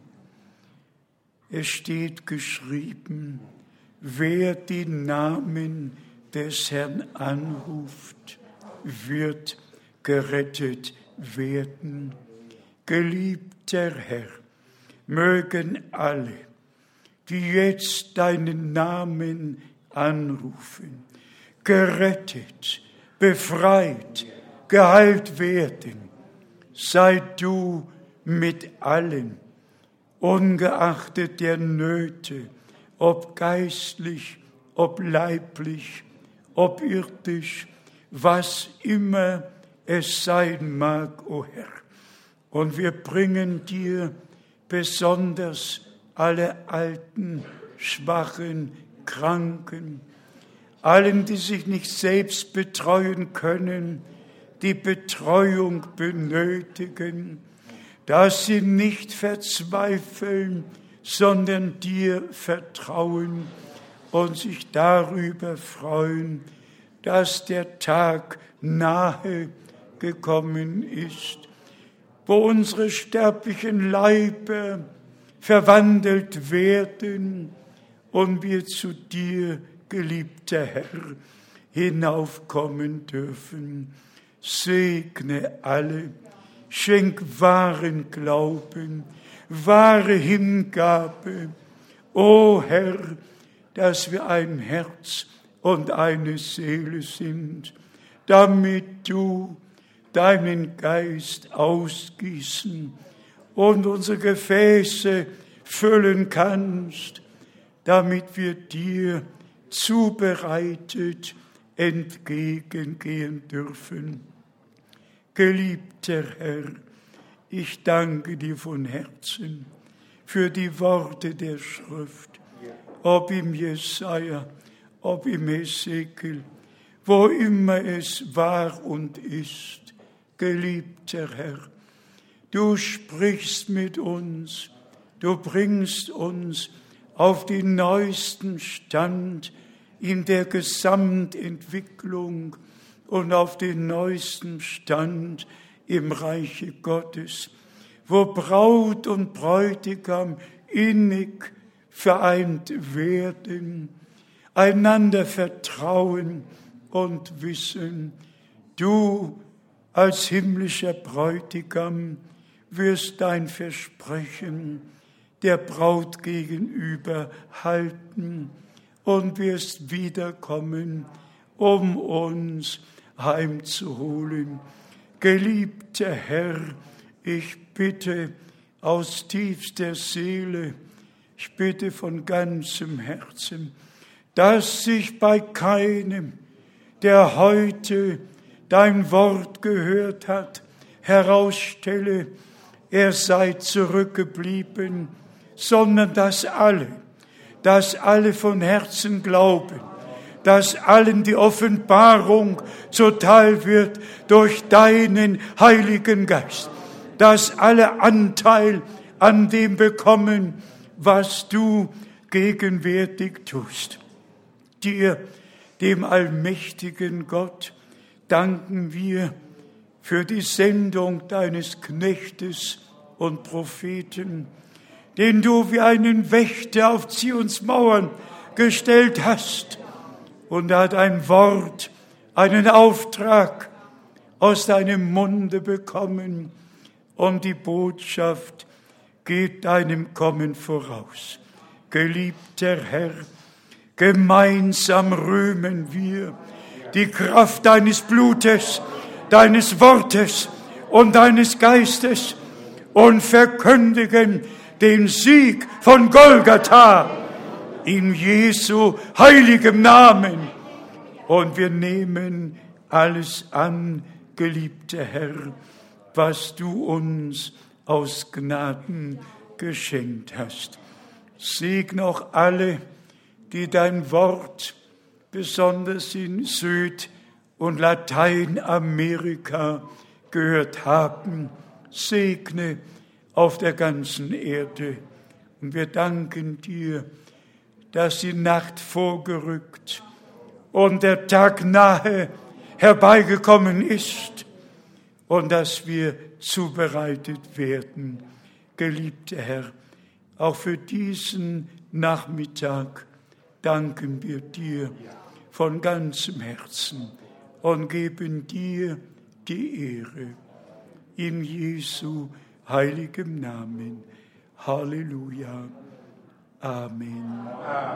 Es steht geschrieben, wer den Namen des Herrn anruft, wird gerettet werden. Geliebter Herr, mögen alle, die jetzt deinen Namen anrufen, gerettet, befreit, geheilt werden. Sei du mit allen, ungeachtet der Nöte, ob geistlich, ob leiblich, ob irdisch, was immer es sein mag, o Herr. Und wir bringen dir besonders alle Alten, Schwachen, Kranken, allen, die sich nicht selbst betreuen können, die Betreuung benötigen, dass sie nicht verzweifeln, sondern dir vertrauen und sich darüber freuen, dass der Tag nahe gekommen ist, wo unsere sterblichen Leiber verwandelt werden und wir zu dir, geliebter Herr, hinaufkommen dürfen. Segne alle, schenk wahren Glauben, wahre Hingabe, o Herr, dass wir ein Herz und eine Seele sind, damit du deinen Geist ausgießen und unsere Gefäße füllen kannst, damit wir dir zubereitet entgegengehen dürfen. Geliebter Herr, ich danke dir von Herzen für die Worte der Schrift, ob im Jesaja, ob im Hesekiel, wo immer es war und ist. Geliebter Herr, du sprichst mit uns, du bringst uns auf den neuesten Stand in der Gesamtentwicklung und auf den neuesten Stand im Reiche Gottes, wo Braut und Bräutigam innig vereint werden, einander vertrauen und wissen, du als himmlischer Bräutigam wirst dein Versprechen der Braut gegenüber halten und wirst wiederkommen, um uns heimzuholen. Geliebter Herr, ich bitte aus tiefster Seele, ich bitte von ganzem Herzen, dass sich bei keinem, der heute dein Wort gehört hat, herausstelle, er sei zurückgeblieben, sondern dass alle von Herzen glauben, dass allen die Offenbarung zuteil wird durch deinen Heiligen Geist, dass alle Anteil an dem bekommen, was du gegenwärtig tust. Dir, dem allmächtigen Gott, danken wir für die Sendung deines Knechtes und Propheten, den du wie einen Wächter auf Zions Mauern gestellt hast. Und er hat ein Wort, einen Auftrag aus deinem Munde bekommen. Und die Botschaft geht deinem Kommen voraus. Geliebter Herr, gemeinsam rühmen wir die Kraft deines Blutes, deines Wortes und deines Geistes und verkündigen den Sieg von Golgatha in Jesu heiligem Namen. Und wir nehmen alles an, geliebter Herr, was du uns aus Gnaden geschenkt hast. Segne auch alle, die dein Wort besonders in Süd- und Lateinamerika gehört haben. Segne auf der ganzen Erde. Und wir danken dir, dass die Nacht vorgerückt und der Tag nahe herbeigekommen ist und dass wir zubereitet werden. Geliebter Herr, auch für diesen Nachmittag danken wir dir von ganzem Herzen und geben dir die Ehre. In Jesu heiligem Namen. Halleluja. Amen.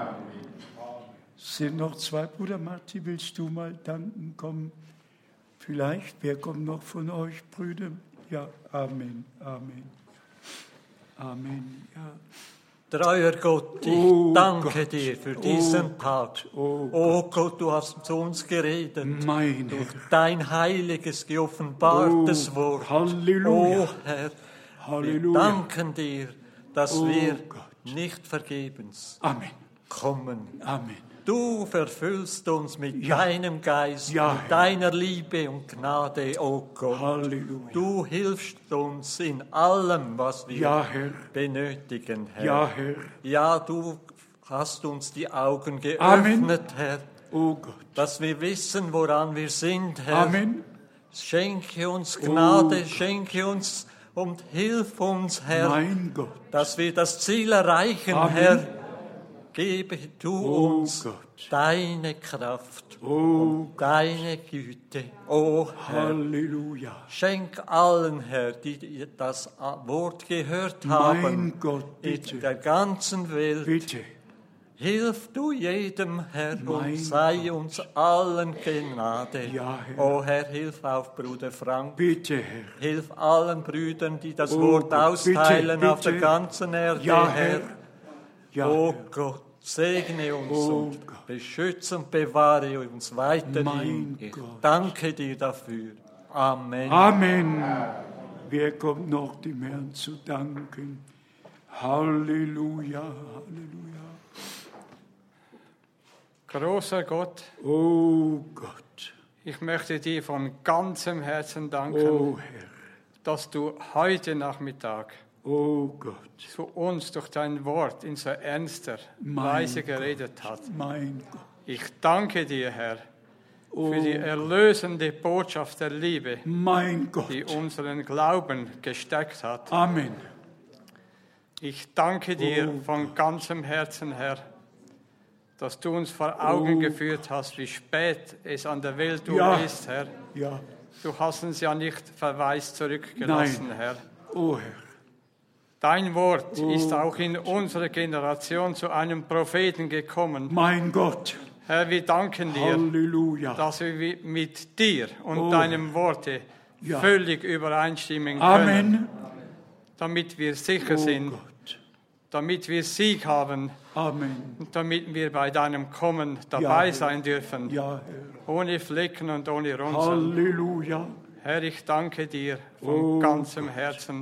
Sind noch zwei, Bruder Marti, willst du mal danken kommen? Vielleicht, wer kommt noch von euch, Brüder? Ja, Amen, Amen. Amen, ja. Treuer Gott, ich danke dir für diesen Tag. Oh Gott, du hast zu uns geredet. Durch dein heiliges, geoffenbartes Wort. Halleluja. Oh Herr, Halleluja. wir danken dir, dass wir nicht vergebens kommen. Amen. Du verfüllst uns mit deinem Geist, mit deiner Liebe und Gnade, oh Gott. Halleluja. Du hilfst uns in allem, was wir benötigen, Herr. Ja, Herr. Ja, du hast uns die Augen geöffnet, Herr, dass wir wissen, woran wir sind, Herr. Amen. Schenke uns Gnade, schenke uns und hilf uns, Herr, mein Gott, dass wir das Ziel erreichen, Herr. Gebe du uns deine Kraft und deine Güte, o Herr. Halleluja. Schenk allen, Herr, die das Wort gehört haben, mein Gott, bitte. in der ganzen Welt. Bitte. Hilf du jedem, Herr, und sei uns allen Gnade. Ja, Herr. O Herr, hilf auf Bruder Frank. Bitte, Herr. Hilf allen Brüdern, die das Wort austeilen bitte, auf der ganzen Erde, ja, Herr. Ja, O Herr. Gott, segne uns und beschütze und bewahre uns weiterhin. Ich danke dir dafür. Amen. Amen. Wer kommt noch, dem Herrn zu danken? Halleluja, Halleluja. Großer Gott, oh Gott, ich möchte dir von ganzem Herzen danken, Herr, dass du heute Nachmittag zu uns durch dein Wort in so ernster Weise geredet hast. Mein Gott. Ich danke dir, Herr, für die erlösende Botschaft der Liebe, mein Gott, die unseren Glauben gestärkt hat. Amen. Ich danke dir von ganzem Herzen, Herr, dass du uns vor Augen geführt hast, wie spät es an der Weltuhr ist, Herr. Ja. Du hast uns ja nicht verwaist zurückgelassen, Herr. Oh Herr. Dein Wort ist auch in unserer Generation zu einem Propheten gekommen. Mein Gott. Herr, wir danken dir, Halleluja. dass wir mit dir und deinem Worte Ja. völlig übereinstimmen können, Amen. damit wir sicher sind, Gott. damit wir Sieg haben Amen. und damit wir bei deinem Kommen dabei Herr. sein dürfen, Ja, Herr. ohne Flecken und ohne Runzeln. Halleluja. Herr, ich danke dir von ganzem Herzen,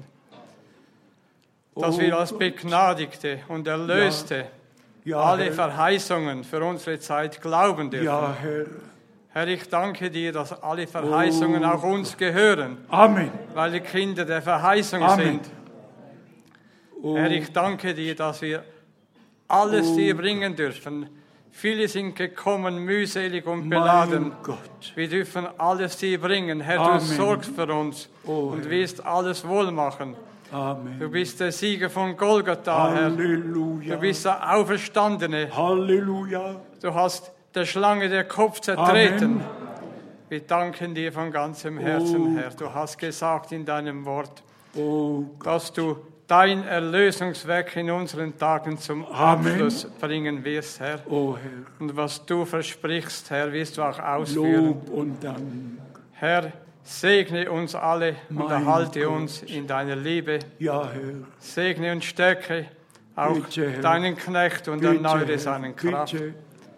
dass wir als Begnadigte und Erlöste Ja, alle Herr. Verheißungen für unsere Zeit glauben dürfen. Ja, Herr. Herr, ich danke dir, dass alle Verheißungen auch uns gehören, Amen. weil wir Kinder der Verheißung Amen. sind. Herr, ich danke dir, dass wir alles dir bringen dürfen. Viele sind gekommen, mühselig und beladen. Mein Gott. Wir dürfen alles dir bringen. Herr, Amen. du sorgst für uns und Herr. wirst alles wohl machen. Amen. Du bist der Sieger von Golgatha, Herr. Halleluja. Du bist der Auferstandene. Halleluja. Du hast der Schlange der Kopf zertreten. Amen. Wir danken dir von ganzem Herzen, Herr. Du hast gesagt in deinem Wort, dass du dein Erlösungswerk in unseren Tagen zum Abschluss bringen wirst, Herr. O Herr. Und was du versprichst, Herr, wirst du auch ausführen. Lob und Dank. Herr, segne uns alle und Mein erhalte Gott. uns in deiner Liebe. Ja, Herr. Segne und stärke auch Bitte, Herr. deinen Knecht und Bitte, erneuere Herr. seinen Kraft. Bitte.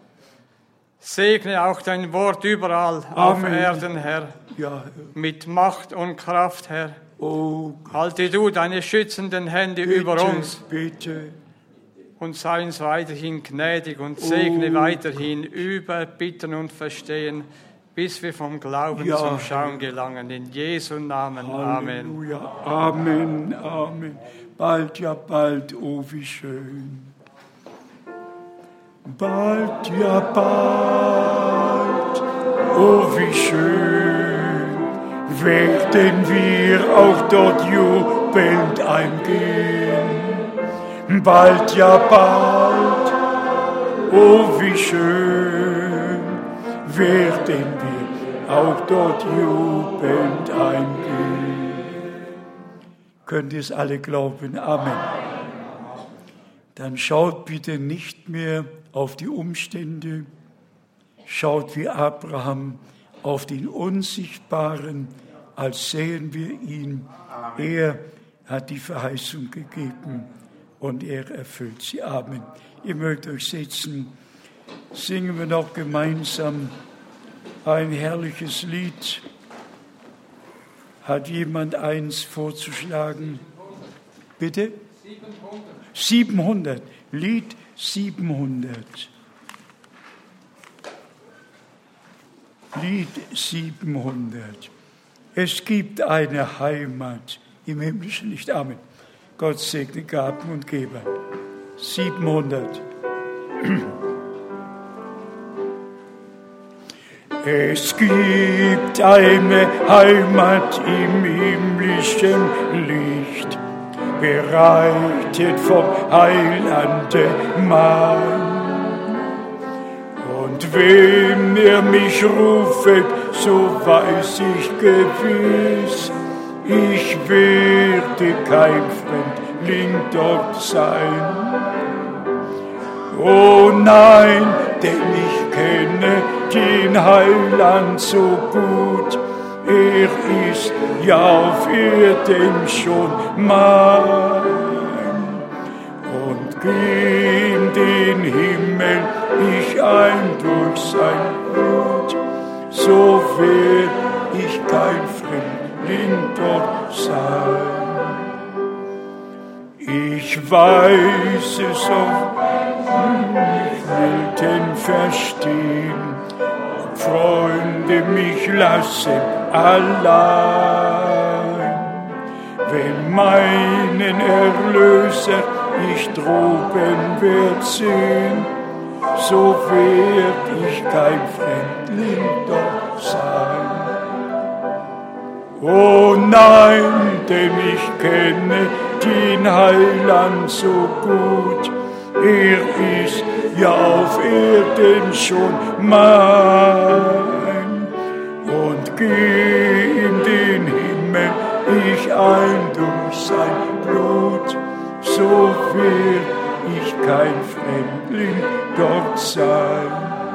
Segne auch dein Wort überall auf Amen. Erden, Herr, Ja, Herr. mit Macht und Kraft, Herr. Oh, Halte du deine schützenden Hände bitte, über uns bitte. und sei uns weiterhin gnädig und segne weiterhin über Bitten und Verstehen, bis wir vom Glauben Ja, zum Schauen gelangen. In Jesu Namen. Amen. Halleluja. Amen, Amen. Bald, ja bald, oh wie schön. Bald, ja bald, oh wie schön, werden wir auch dort jubelnd eingehen. Bald, ja bald, oh wie schön, werden wir auch dort jubelnd eingehen. Könnt ihr es alle glauben? Amen. Dann schaut bitte nicht mehr auf die Umstände, schaut wie Abraham auf den Unsichtbaren, als sähen wir ihn. Er hat die Verheißung gegeben und er erfüllt sie. Amen. Ihr mögt euch setzen. Singen wir noch gemeinsam ein herrliches Lied. Hat jemand eins vorzuschlagen? Bitte? 700. Lied 700. Lied 700. Es gibt eine Heimat im himmlischen Licht. Amen. Gott segne Gaben und Geber. 700. Es gibt eine Heimat im himmlischen Licht, bereitet vom Heilande Mann. Und wenn er mich rufet, so weiß ich gewiss, ich werde kein Fremdling dort sein. Oh nein, denn ich kenne den Heiland so gut, er ist ja auf Erden schon mein. Und geh in den Himmel ich ein durch sein Blut, so werd ich kein Fremdling dort sein. Ich weiß es auch, ich will den verstehen, ob Freunde mich lassen allein. Wenn meinen Erlöser ich droben werd sehen, so werd ich kein Fremdling dort sein. Oh nein, denn ich kenne den Heiland so gut, er ist ja auf Erden schon mein. Und geh in den Himmel ich ein durch sein Blut, so will ich kein Fremdling dort sein.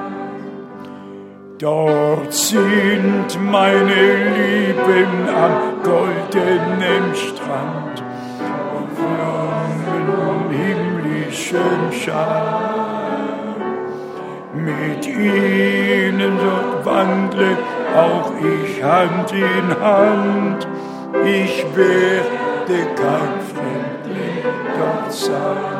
Dort sind meine Lieben am goldenen Strand, vom himmlischen Schein. Mit ihnen dort wandle auch ich Hand in Hand, ich werde kein Fremdling dort sein.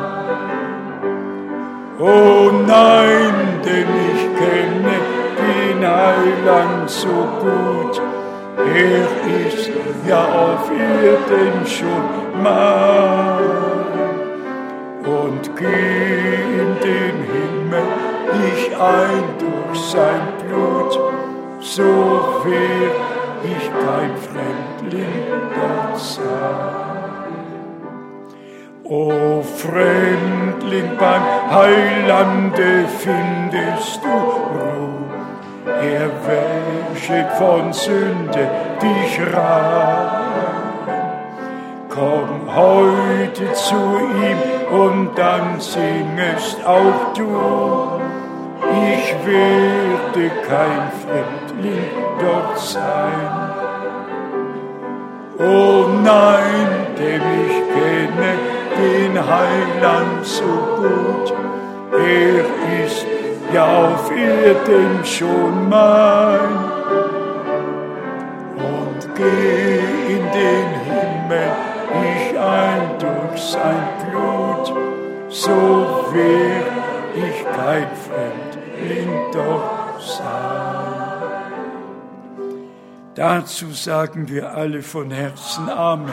Oh nein, denn ich kenne den Heiland so gut, er ist ja auf Erden schon mein. Und geh in den Himmel ich ein durch sein Blut, so will ich kein Fremdling dort sein. O Fremdling, beim Heilande findest du Ruhe, er wäscht von Sünde dich rein. Komm heute zu ihm und dann singest auch du, ich werde kein Fremdling dort sein. Oh nein, denn ich kenne den Heiland so gut, er ist ja auf Erden schon mein. Und geh in den Himmel ich ein durch sein Blut, so will ich kein Fremdling dort sein. Dazu sagen wir alle von Herzen Amen.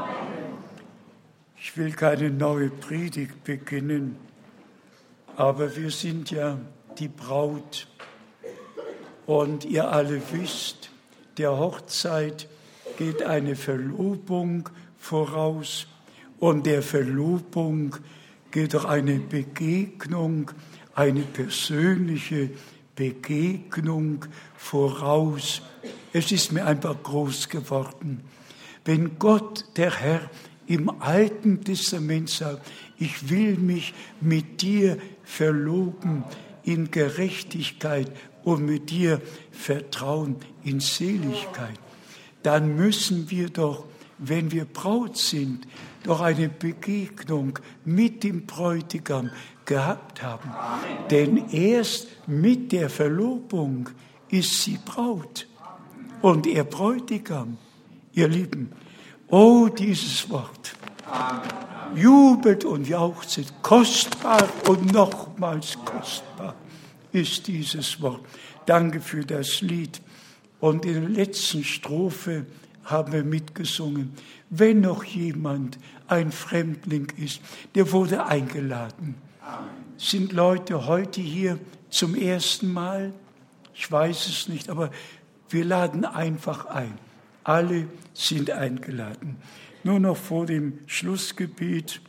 Ich will keine neue Predigt beginnen, aber wir sind ja die Braut. Und ihr alle wisst, der Hochzeit geht eine Verlobung voraus und der Verlobung geht auch eine Begegnung, eine persönliche Begegnung voraus. Es ist mir einfach groß geworden, wenn Gott, der Herr, im Alten Testament sagt, ich will mich mit dir verloben in Gerechtigkeit und mit dir vertrauen in Seligkeit, dann müssen wir doch, wenn wir Braut sind, doch eine Begegnung mit dem Bräutigam gehabt haben. Amen. Denn erst mit der Verlobung ist sie Braut und er Bräutigam. Ihr Lieben, oh, dieses Wort. Amen. Jubelt und jauchzet, kostbar und nochmals kostbar ist dieses Wort. Danke für das Lied. Und in der letzten Strophe haben wir mitgesungen, wenn noch jemand ein Fremdling ist, der wurde eingeladen. Amen. Sind Leute heute hier zum ersten Mal? Ich weiß es nicht, aber wir laden einfach ein. Alle sind eingeladen. Nur noch vor dem Schlussgebet,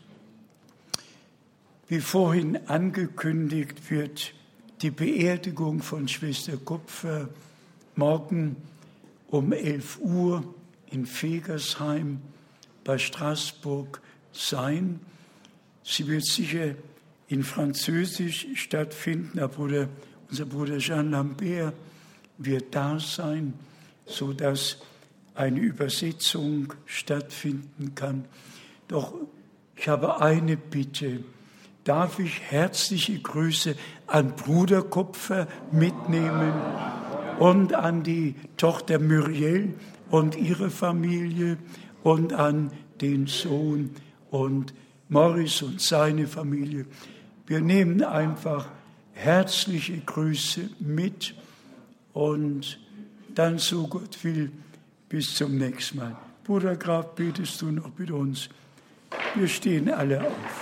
wie vorhin angekündigt, wird die Beerdigung von Schwester Kupfer morgen um 11 Uhr in Fegersheim bei Straßburg sein. Sie wird sicher in Französisch stattfinden. Unser Bruder Jean Lambert wird da sein, sodass eine Übersetzung stattfinden kann. Doch ich habe eine Bitte. Darf ich herzliche Grüße an Bruder Kupfer mitnehmen und an die Tochter Muriel und ihre Familie und an den Sohn und Morris und seine Familie. Wir nehmen einfach herzliche Grüße mit und dann, so Gott will, bis zum nächsten Mal. Bruder Graf, betest du noch mit uns? Wir stehen alle auf.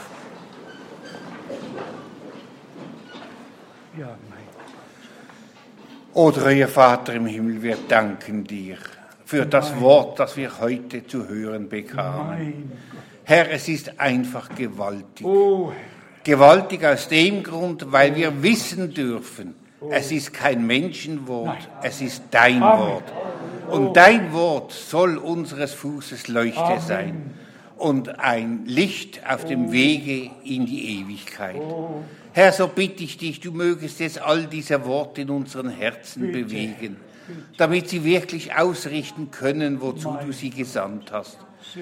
Ja, mein O treuer Vater im Himmel, wir danken dir für das Wort, das wir heute zu hören bekamen. Herr, es ist einfach gewaltig. Oh. Gewaltig aus dem Grund, weil wir wissen dürfen, es ist kein Menschenwort, es ist dein Wort. Und dein Wort soll unseres Fußes Leuchte sein. und ein Licht auf dem Wege in die Ewigkeit. Herr, so bitte ich dich, du mögest jetzt all diese Worte in unseren Herzen bewegen, damit sie wirklich ausrichten können, wozu du sie gesandt hast.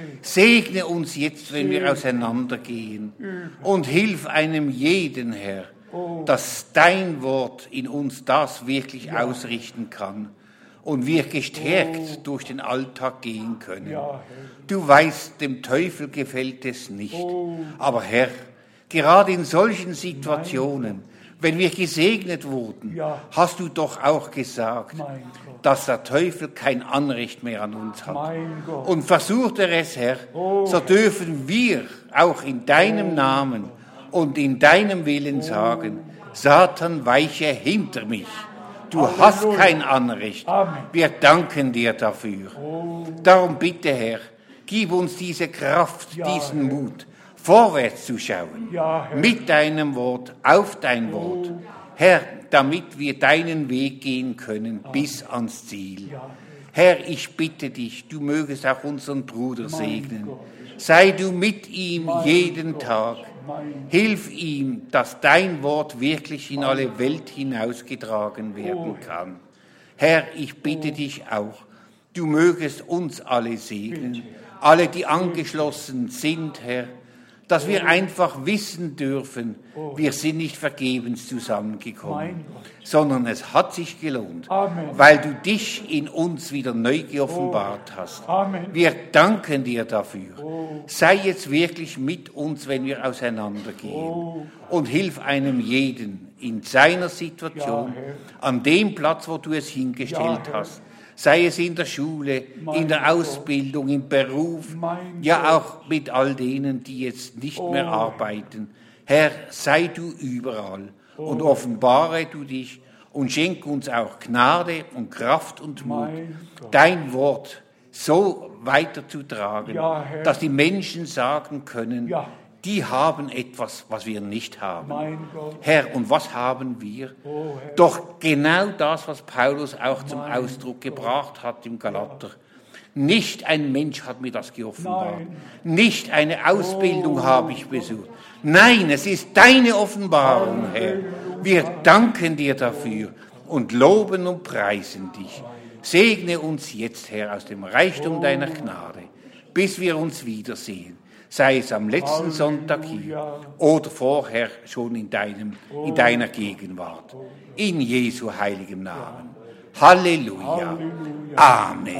Segne uns jetzt, wenn wir auseinandergehen, und hilf einem jeden, Herr, dass dein Wort in uns das wirklich ausrichten kann und wir gestärkt durch den Alltag gehen können. Du weißt, dem Teufel gefällt es nicht. Aber Herr, gerade in solchen Situationen, wenn wir gesegnet wurden, hast du doch auch gesagt, dass der Teufel kein Anrecht mehr an uns hat. Und versucht er es, Herr, so dürfen wir auch in deinem Namen und in deinem Willen sagen, Satan, weiche hinter mich. Du hast kein Anrecht. Wir danken dir dafür. Darum bitte, Herr, gib uns diese Kraft, diesen Mut, vorwärts zu schauen, mit deinem Wort, auf dein Wort. Herr, damit wir deinen Weg gehen können bis ans Ziel. Herr, ich bitte dich, du mögest auch unseren Bruder segnen. Sei du mit ihm jeden Tag. Hilf ihm, dass dein Wort wirklich in alle Welt hinausgetragen werden kann. Herr, ich bitte dich auch, du mögest uns alle segnen, alle, die angeschlossen sind, Herr, dass wir einfach wissen dürfen, wir sind nicht vergebens zusammengekommen, sondern es hat sich gelohnt, weil du dich in uns wieder neu geoffenbart hast. Wir danken dir dafür. Sei jetzt wirklich mit uns, wenn wir auseinandergehen, und hilf einem jeden in seiner Situation, an dem Platz, wo du es hingestellt hast. Sei es in der Schule, in der Ausbildung, im Beruf, ja auch mit all denen, die jetzt nicht mehr arbeiten. Herr, sei du überall und offenbare du dich und schenk uns auch Gnade und Kraft und Mut, dein Wort so weiterzutragen, dass die Menschen sagen können, die haben etwas, was wir nicht haben. Herr, und was haben wir? Doch genau das, was Paulus auch zum Ausdruck gebracht hat im Galater. Nicht ein Mensch hat mir das geoffenbart. Nicht eine Ausbildung habe ich besucht. Nein, es ist deine Offenbarung, Herr. Wir danken dir dafür und loben und preisen dich. Segne uns jetzt, Herr, aus dem Reichtum deiner Gnade, bis wir uns wiedersehen. Sei es am letzten Sonntag hier oder vorher schon in deiner Gegenwart. In Jesu heiligem Namen. Halleluja. Amen.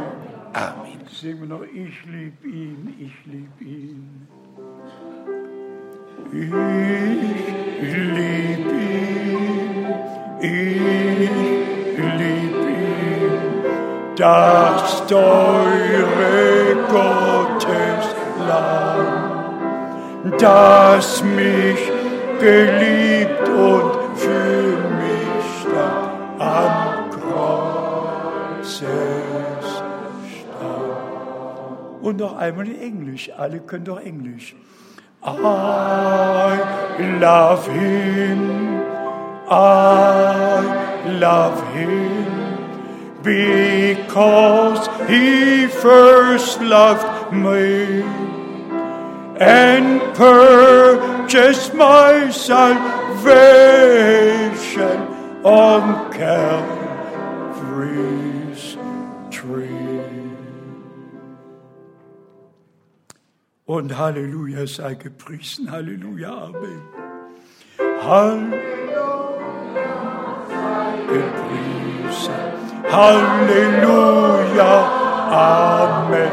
Amen. Singen wir noch, ich lieb ihn, ich lieb ihn. Ich lieb ihn, ich lieb ihn. Das teure Gottes das mich geliebt und für mich starb, am Kreuzes starb. Und noch einmal in Englisch, alle können doch Englisch. I love him, because he first loved me and purchased my salvation on Calvary's tree. Und Halleluja sei gepriesen, Halleluja, Amen. Halleluja sei gepriesen, Halleluja, Amen.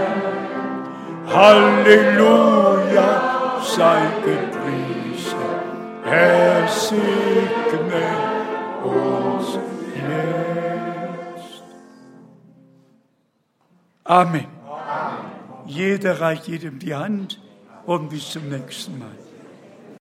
Halleluja sei gepriesen, Herr segne uns jetzt. Amen. Jeder reicht jedem die Hand und bis zum nächsten Mal.